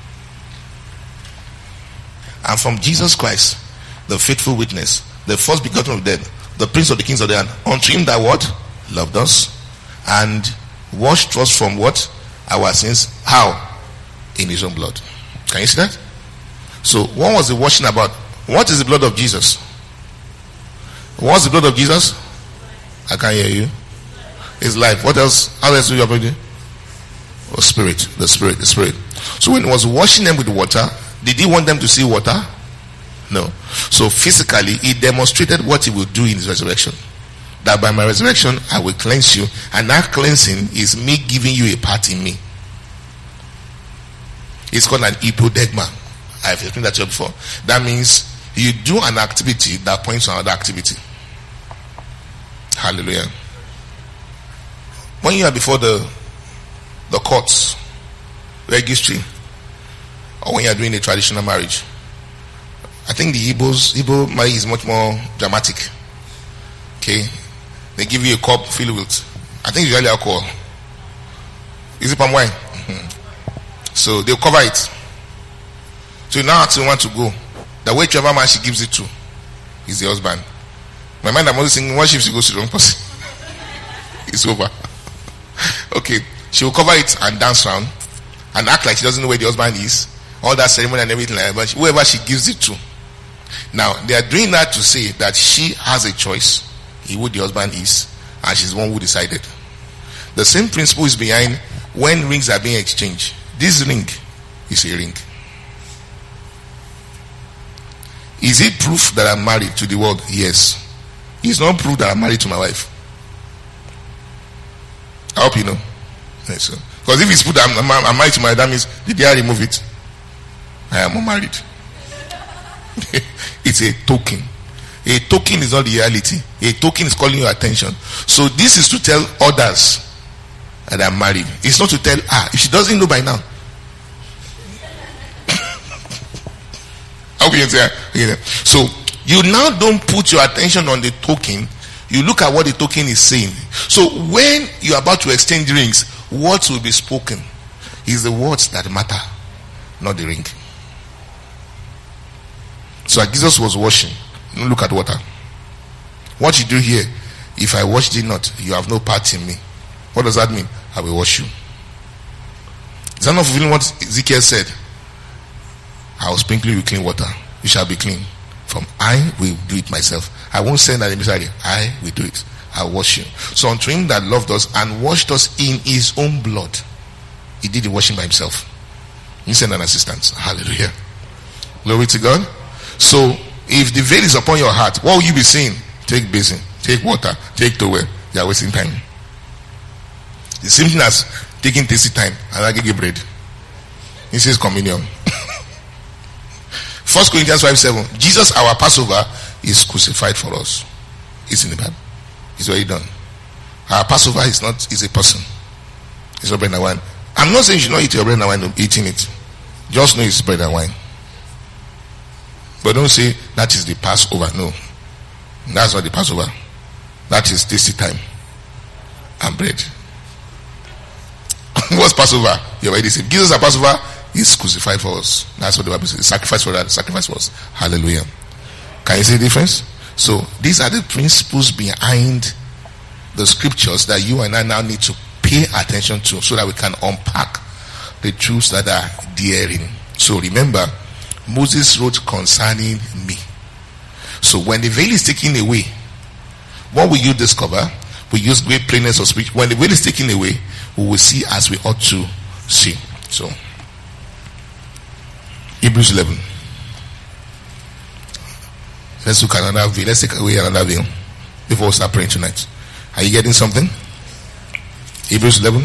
And from Jesus Christ, the faithful witness, the first begotten of dead, the prince of the kings of the earth, unto him that what? Loved us, and washed us from what? Our sins. How? In his own blood. Can you see that? So, what was the washing about? What is the blood of Jesus? What's the blood of Jesus? I can't hear you. His life. What else? How else do you have? Oh, spirit. The spirit. The spirit. So when he was washing them with water, did he want them to see water? No. So physically, he demonstrated what he will do in his resurrection. That by my resurrection, I will cleanse you. And that cleansing is me giving you a part in me. It's called an hypodegma. I've explained that to you before. That means you do an activity that points to another activity. Hallelujah. When you are before the courts, registry, or when you are doing a traditional marriage, I think the Igbo marriage is much more dramatic. Okay, they give you a cup filled with, I think it's usually alcohol. Is it palm wine? So they'll cover it. So now actually want to go. The whichever man she gives it to is the husband. My mind, I'm always thinking, what if she goes to the wrong person? It's over. Okay, she will cover it and dance around and act like she doesn't know where the husband is. All that ceremony and everything like that. But whoever she gives it to. Now, they are doing that to say that she has a choice in who the husband is, and she's the one who decided. The same principle is behind when rings are being exchanged. This ring is a ring. Is it proof that I'm married to the world? Yes. It's not proof that I'm married to my wife. I hope you know. Yes, so. Because if it's proof that I'm married to my wife, that means the day I remove it, I am unmarried. It's a token. A token is not the reality. A token is calling your attention. So this is to tell others that I'm married. It's not to tell her. If she doesn't know by now. So you now don't put your attention on the token. You look at what the token is saying. So when you're about to exchange rings, what will be spoken is the words that matter, not the ring. So as Jesus was washing, look at water. What you do here, if I wash thee not, you have no part in me. What does that mean? I will wash you. Is that not fulfilling what Ezekiel said? I will sprinkle you with clean water. You shall be clean. From I will do it myself. I won't send an emissary. I will do it. I wash you. So unto him that loved us and washed us in his own blood. He did the washing by himself. He sent an assistant. Hallelujah. Glory to God. So if the veil is upon your heart, what will you be saying? Take basin, take water, take towel. You are wasting time. The same thing as taking tasty time and I give you bread. He says communion. 1 Corinthians 5:7. Jesus, our Passover, is crucified for us. It's in the Bible. It's already done. Our Passover is a person. It's not bread and wine. I'm not saying you should not eat your bread and wine, eating it. Just know it's bread and wine. But don't say that is the Passover. No. That's not the Passover. That is tasty time and bread. What's Passover? You already said. Jesus, our Passover, is crucified for us. That's what the Bible says. Sacrifice for that. Sacrifice for us. Hallelujah. Can you see the difference? So these are the principles behind the scriptures that you and I now need to pay attention to, so that we can unpack the truths that are therein. So remember, Moses wrote concerning me. So when the veil is taken away, what will you discover? We use great plainness of speech. When the veil is taken away, we will see as we ought to see. So Hebrews 11. Let's look at another veil. Let's take away another veil before we start praying tonight. Are you getting something? Hebrews 11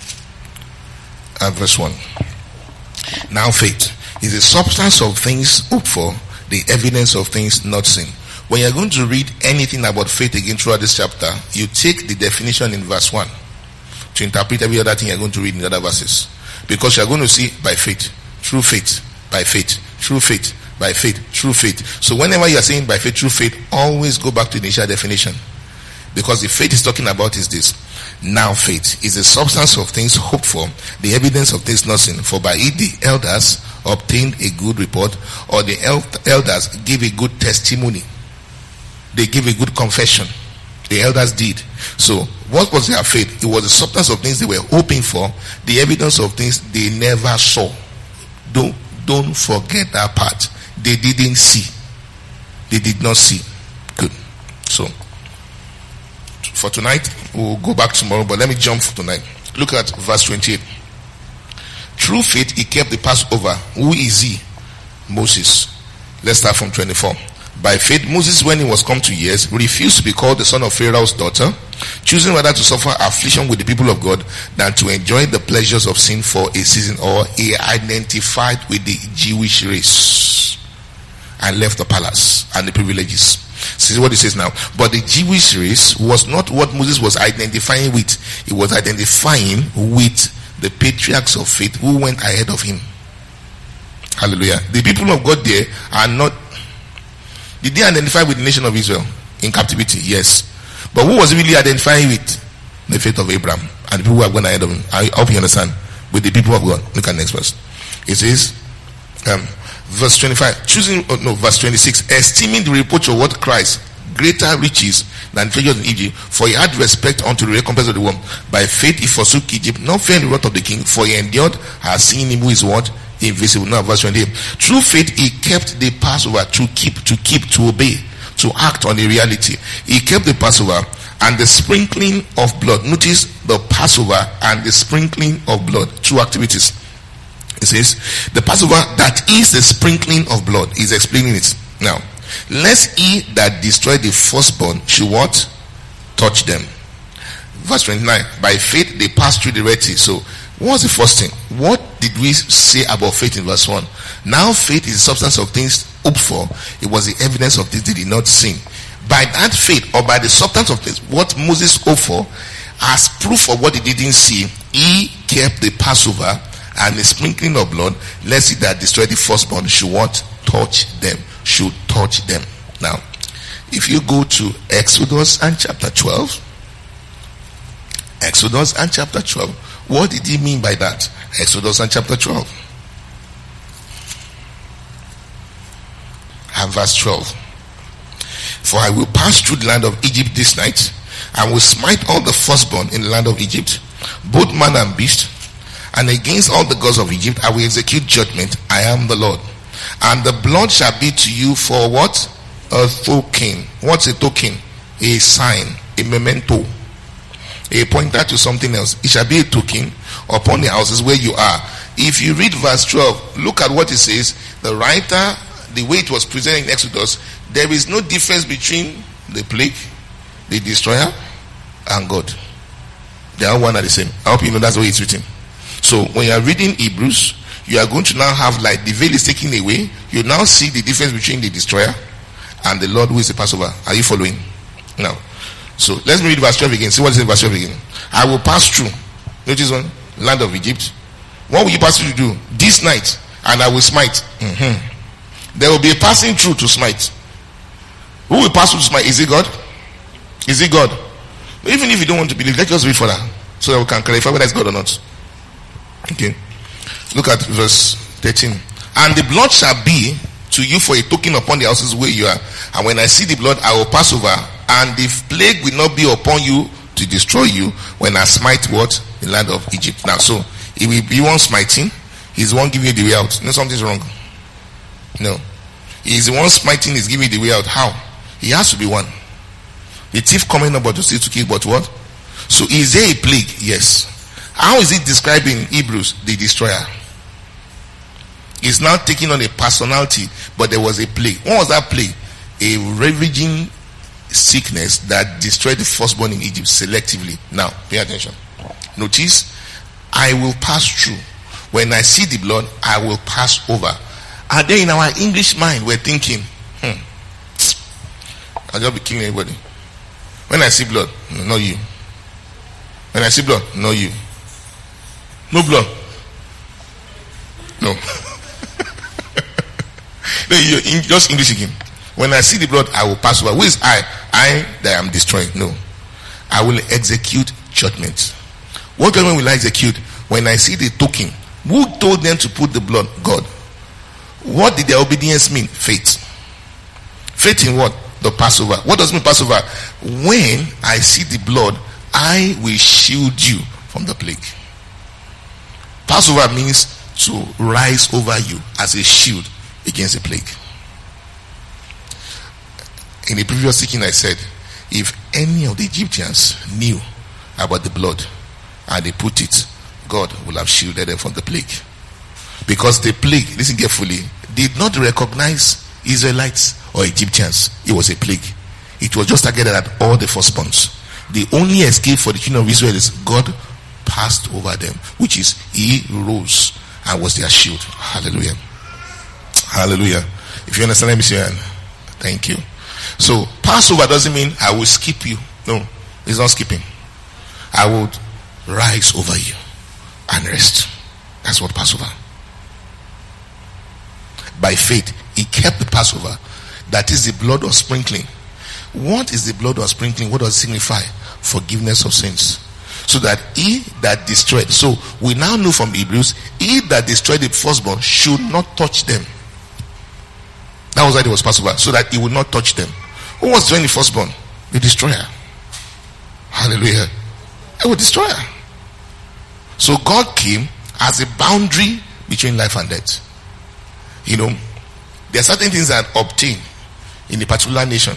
and verse 1. Now faith is the substance of things hoped for, the evidence of things not seen. When you're going to read anything about faith again throughout this chapter, you take the definition in verse 1 to interpret every other thing you're going to read in the other verses. Because you're going to see by faith, through faith, by faith, through faith, by faith, through faith. So whenever you're saying by faith, through faith, always go back to the initial definition. Because the faith is talking about is this. Now faith is the substance of things hoped for, the evidence of things not seen. For by it the elders obtained a good report, or the elders gave a good testimony. They gave a good confession. The elders did. So what was their faith? It was the substance of things they were hoping for, the evidence of things they never saw. Don't forget that part. They didn't see. They did not see. Good. So for tonight, we'll go back tomorrow, but let me jump for tonight. Look at verse 28. Through faith he kept the Passover. Who is he? Moses. Let's start from 24. By faith Moses, when he was come to years, refused to be called the son of Pharaoh's daughter, choosing rather to suffer affliction with the people of God than to enjoy the pleasures of sin for a season. Or he identified with the Jewish race and left the palace and the privileges. See what he says now. But the Jewish race was not what Moses was identifying with. He was identifying with the patriarchs of faith who went ahead of him. Hallelujah. The people of God there are not. Did they identify with the nation of Israel in captivity? Yes. But who was he really identifying with? The faith of Abraham and the people who have gone ahead of him. I hope you understand. With the people of God. Look at the next verse. It says, verse 25, verse 26, esteeming the reproach of what Christ, greater riches than treasures in Egypt, for he had respect unto the recompense of the worm. By faith he forsook Egypt, not fearing the wrath of the king, for he endured, has seen him who is what? Invisible. Now verse 28. Through faith he kept the Passover, to obey, to act on the reality. He kept the Passover and the sprinkling of blood. Notice the Passover and the sprinkling of blood. Two activities. It says, the Passover that is the sprinkling of blood. Is explaining it. Now, lest he that destroyed the firstborn should what? Touch them. Verse 29. By faith they passed through the Red Sea. So, what's the first thing? What did we say about faith in verse 1? Now faith is the substance of things hoped for. It was the evidence of things they did not see. By that faith, or by the substance of things, what Moses hoped for, as proof of what he didn't see, he kept the Passover and the sprinkling of blood, lest he that destroyed the firstborn should what? Touch them. Should touch them. Now, if you go to Exodus and chapter 12, Exodus and chapter 12, what did he mean by that? Exodus and chapter 12 and verse 12. For I will pass through the land of Egypt this night, and will smite all the firstborn in the land of Egypt, both man and beast, and against all the gods of Egypt I will execute judgment. I am the Lord. And the blood shall be to you for what? A token. What's a token? A sign, a memento, a pointer to something else. It shall be a token upon the houses where you are. If you read verse 12, look at what it says. The writer, the way it was presented in Exodus, there is no difference between the plague, the destroyer, and God. They are one and the same. I hope you know that's the way it's written. So when you are reading Hebrews, you are going to now have, like, the veil is taken away. You now see the difference between the destroyer and the Lord who is the Passover. Are you following? Now, so let's read verse 12 again. See what it says in verse 12 again. I will pass through. Notice one, land of Egypt. What will you pass through to do? This night, and I will smite. There will be a passing through to smite. Who will pass through to smite? Is it God? Is it God? Even if you don't want to believe, let's just read further so that we can clarify whether it's God or not. Okay. Look at verse 13. And the blood shall be to you for a token upon the houses where you are. And when I see the blood, I will pass over. And the plague will not be upon you to destroy you when I smite what? The land of Egypt. Now, so, if will be one smiting, he's the one giving you the way out. No, something's wrong. No. He's the one smiting, is giving you the way out. How? He has to be one. The thief coming about to steal, to kill, but what? So, is there a plague? Yes. How is it described in Hebrews? The destroyer. It's now taking on a personality, but there was a plague. What was that plague? A ravaging sickness that destroyed the firstborn in Egypt selectively. Now, pay attention. Notice, I will pass through. When I see the blood, I will pass over. And then in our English mind, we're thinking, I'll just be killing everybody. When I see blood, no you. When I see blood, no you. No blood. No. No, just English again. When I see the blood, I will pass over. Who is I? I that am destroying. No. I will execute judgment. What judgment will I execute? When I see the token. Who told them to put the blood? God. What did their obedience mean? Faith. Faith in what? The Passover. What does it mean Passover? When I see the blood, I will shield you from the plague. Passover means to rise over you as a shield against the plague. In the previous teaching I said, if any of the Egyptians knew about the blood and they put it, God will have shielded them from the plague. Because the plague, listen carefully, did not recognize Israelites or Egyptians. It was a plague. It was just targeted at all the firstborns. The only escape for the children of Israel is God passed over them, which is he rose and was their shield. Hallelujah. Hallelujah. If you understand, let me say amen. Thank you. So Passover doesn't mean I will skip you. No, it's not skipping. I would rise over you and rest. That's what Passover. By faith, he kept the Passover. That is the blood of sprinkling. What is the blood of sprinkling? What does it signify? Forgiveness of sins. So that he that destroyed. So we now know from Hebrews, he that destroyed the firstborn should not touch them. That was why it was Passover. So that he would not touch them. Who was destroying the firstborn? The destroyer. Hallelujah. It was destroyer. So God came as a boundary between life and death. You know, there are certain things that obtain in a particular nation.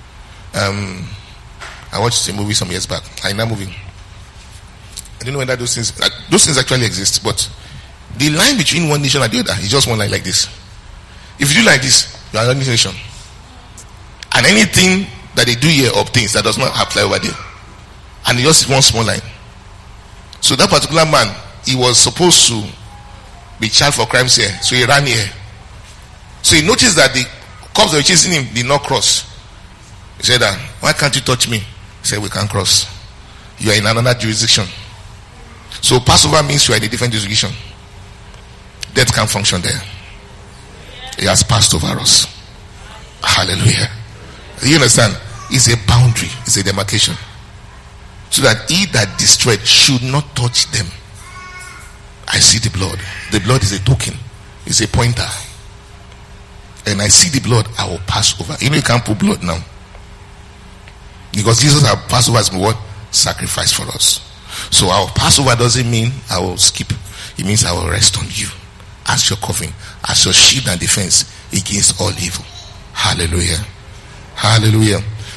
I watched a movie some years back. I'm now moving. I don't know whether those things actually exist, but the line between one nation and the other is just one line like this. If you do like this, you are another nation. And anything that they do here obtains that does not apply over there. And it's just one small line. So that particular man, he was supposed to be charged for crimes here. So he ran here. So he noticed that the cops that were chasing him did not cross. He said, why can't you touch me? He said, we can't cross. You are in another jurisdiction. So Passover means you are in a different jurisdiction. Death can't function there. He has passed over us. Hallelujah. You understand? It's a boundary. It's a demarcation. So that he that destroyed should not touch them. I see the blood. The blood is a token. It's a pointer. And I see the blood, I will pass over. You know you can't put blood now. Because Jesus has Passover as what? Sacrifice for us. So our Passover doesn't mean I will skip. It means I will rest on you as your covering, as your shield and defense against all evil. Hallelujah. Hallelujah.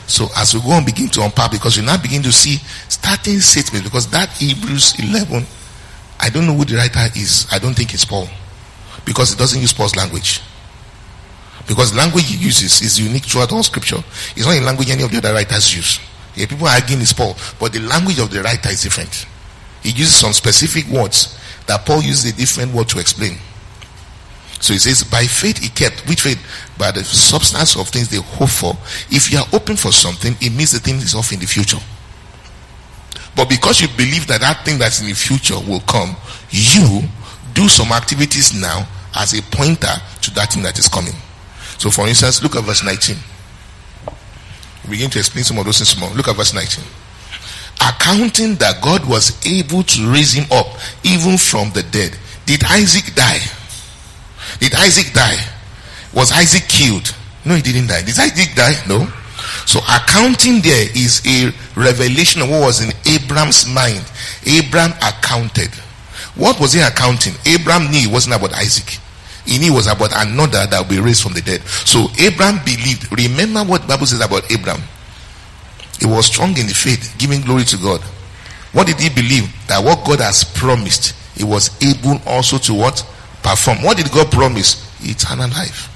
So as we go on, begin to unpack, because you now begin to see starting statements, because that Hebrews 11, I don't know who the writer is. I don't think it's Paul, because it doesn't use Paul's language. Because the language he uses is unique throughout all scripture. It's not a language any of the other writers use. Yeah, people are arguing it's Paul, but the language of the writer is different. He uses some specific words that Paul uses a different word to explain. So he says, by faith he kept. Which faith? By the substance of things they hope for. If you are open for something, it means the thing is off in the future. But because you believe that that thing that's in the future will come, you do some activities now as a pointer to that thing that is coming. So for instance, look at verse 19. We begin to explain some of those things more. Look at verse 19. Accounting that God was able to raise him up even from the dead. Did Isaac die? Did Isaac die? Was Isaac killed? No, he didn't die. Did Isaac die? No. So accounting there is a revelation of what was in Abraham's mind. Abraham accounted. What was he accounting? Abraham knew it wasn't about Isaac. He knew it was about another that will be raised from the dead. So Abraham believed. Remember what the Bible says about Abraham. He was strong in the faith, giving glory to God. What did he believe? That what God has promised, he was able also to what? Perform. What did God promise? Eternal life.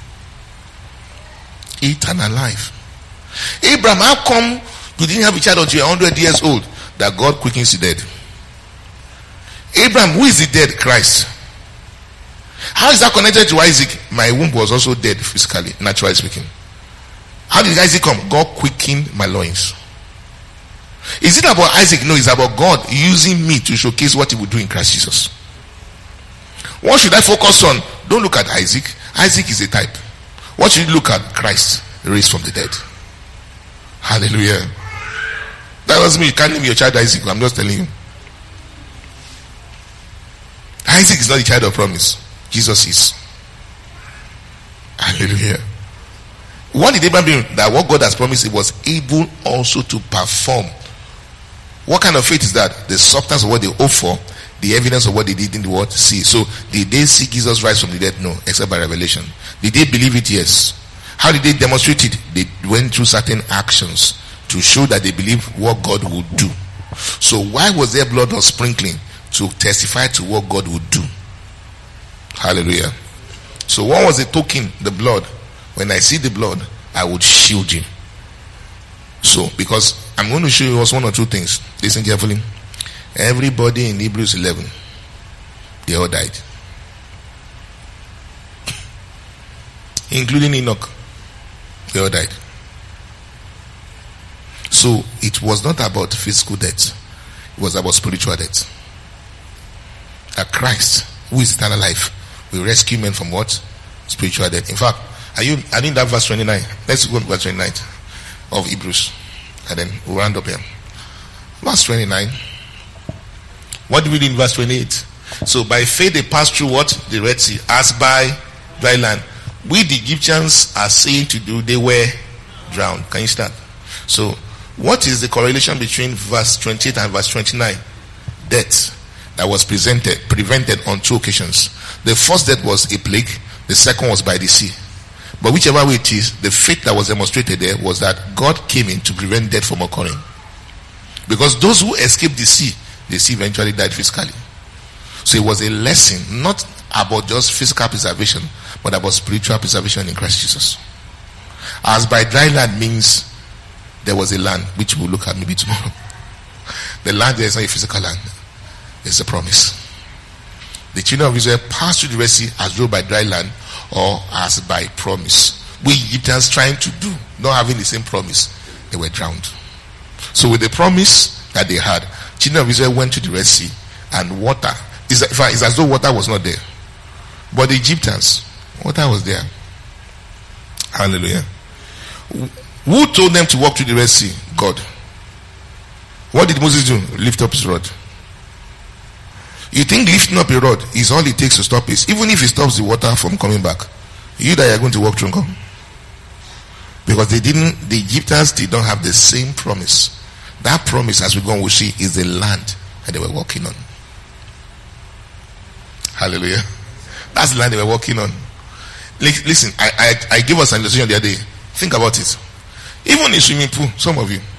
Eternal life. Abraham, how come you didn't have a child until you're 100 years old? That God quickens the dead. Abraham, who is the dead? Christ. How is that connected to Isaac? My womb was also dead physically, naturally speaking. How did Isaac come? God quickened my loins. Is it about Isaac? No, it's about God using me to showcase what he would do in Christ Jesus. What should I focus on? Don't look at Isaac. Isaac is a type. What should you look at? Christ raised from the dead. Hallelujah. That doesn't mean you can't name your child Isaac. I'm just telling you. Isaac is not the child of promise. Jesus is. Hallelujah. What did Abraham do? That what God has promised, he was able also to perform. What kind of faith is that? The substance of what they hope for, the evidence of what they did in the world, see. So did they see Jesus rise from the dead? No, except by revelation. Did they believe it? Yes. How did they demonstrate it? They went through certain actions to show that they believe what God would do. So why was there blood of sprinkling? To testify to what God would do. Hallelujah. So what was the token? The blood. When I see the blood, I would shield you. So, because I'm going to show you one or two things. Listen carefully. Everybody in Hebrews 11, they all died. Including Enoch. They all died. So, it was not about physical death. It was about spiritual death. That Christ, who is eternal life, will rescue men from what? Spiritual death. In fact, I think that verse 29. Let's go to verse 29 of Hebrews. And then we'll round up here. Verse 29. What do we read in verse 28? So by faith they passed through what? The Red Sea. As by dry land. We the Egyptians are saying to do, they were drowned. Can you start? So what is the correlation between verse 28 and verse 29? Death that was prevented on two occasions. The first death was a plague. The second was by the sea. But whichever way it is, the faith that was demonstrated there was that God came in to prevent death from occurring. Because those who escaped the sea eventually died physically. So it was a lesson, not about just physical preservation, but about spiritual preservation in Christ Jesus. As by dry land means there was a land, which we'll look at maybe tomorrow. The land there is not a physical land. It's a promise. The children of Israel passed through the Red Sea as though by dry land or as by promise. We Egyptians trying to do, not having the same promise, they were drowned. So with the promise that they had, children of Israel went to the Red Sea and water, it's as though water was not there. But the Egyptians, water was there. Hallelujah. Who told them to walk through the Red Sea? God. What did Moses do? Lift up his rod. You think lifting up a rod is all it takes to stop it? Even if it stops the water from coming back, you that are going to walk through and come. Because the Egyptians did not have the same promise. That promise, as we go on, we'll see, is the land that they were walking on. Hallelujah. That's the land they were walking on. Listen, I gave us an illustration the other day. Think about it. Even in swimming pool, some of you,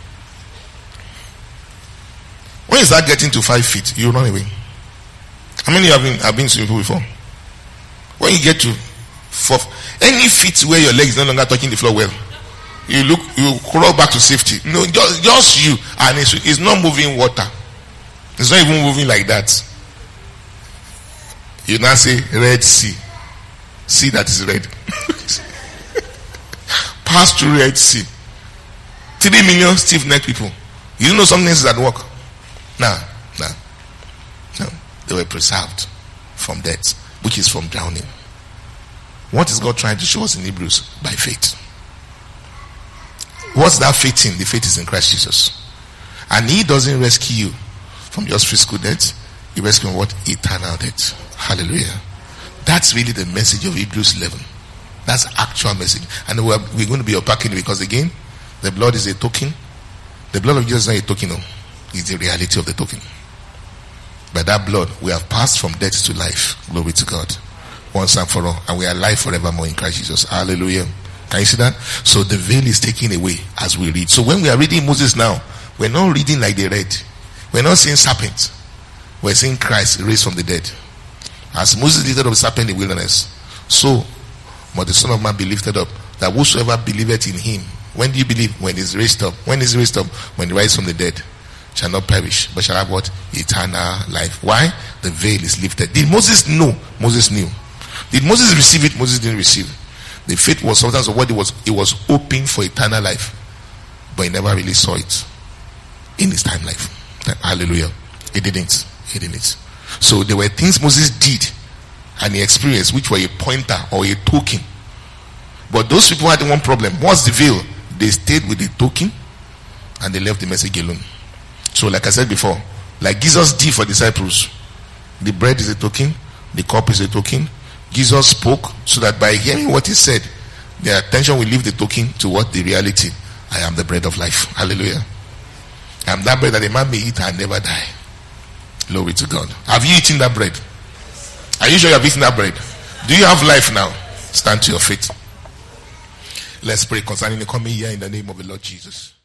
when you start getting to 5 feet, you run away. How many of you have been in swimming pool before? When you get to 4, any feet where your leg is no longer touching the floor well, you crawl back to safety. No, just you, and it's not moving water. It's not even moving like that. You now say Red Sea. Sea that is red. Pass through Red Sea. 3 million stiff-necked people. You don't know some things that work. No. They were preserved from death, which is from drowning. What is God trying to show us in Hebrews? By faith. What's that faith in? The faith is in Christ Jesus. And he doesn't rescue you from just physical death. He rescues what? Eternal death. Hallelujah. That's really the message of Hebrews 11. That's actual message. And we're going to be unpacking it, because again, the blood is a token. The blood of Jesus is not a token. No. It's the reality of the token. By that blood, we have passed from death to life. Glory to God. Once and for all. And we are alive forevermore in Christ Jesus. Hallelujah. Can you see that? So the veil is taken away as we read. So when we are reading Moses now, we're not reading like they read. We're not seeing serpents. We're seeing Christ raised from the dead. As Moses lifted up the serpent in the wilderness, so must the Son of Man be lifted up, that whosoever believeth in him. When do you believe? When he's raised up. When he's raised up? When he rises from the dead. Shall not perish, but shall have what? Eternal life. Why? The veil is lifted. Did Moses know? Moses knew. Did Moses receive it? Moses didn't receive. The faith was substance of what it was hoping for eternal life, but he never really saw it in his time life. Hallelujah. He didn't. So there were things Moses did and he experienced which were a pointer or a token. But those people had one problem. What's the veil? They stayed with the token and they left the message alone. So like I said before, like Jesus did for disciples, the bread is a token, the cup is a token. Jesus spoke so that by hearing what he said, their attention will leave the token to what? The reality. I am the bread of life. Hallelujah. I am that bread that a man may eat and never die. Glory to God. Have you eaten that bread? Are you sure you have eaten that bread? Do you have life now? Stand to your feet. Let's pray concerning the coming year in the name of the Lord Jesus.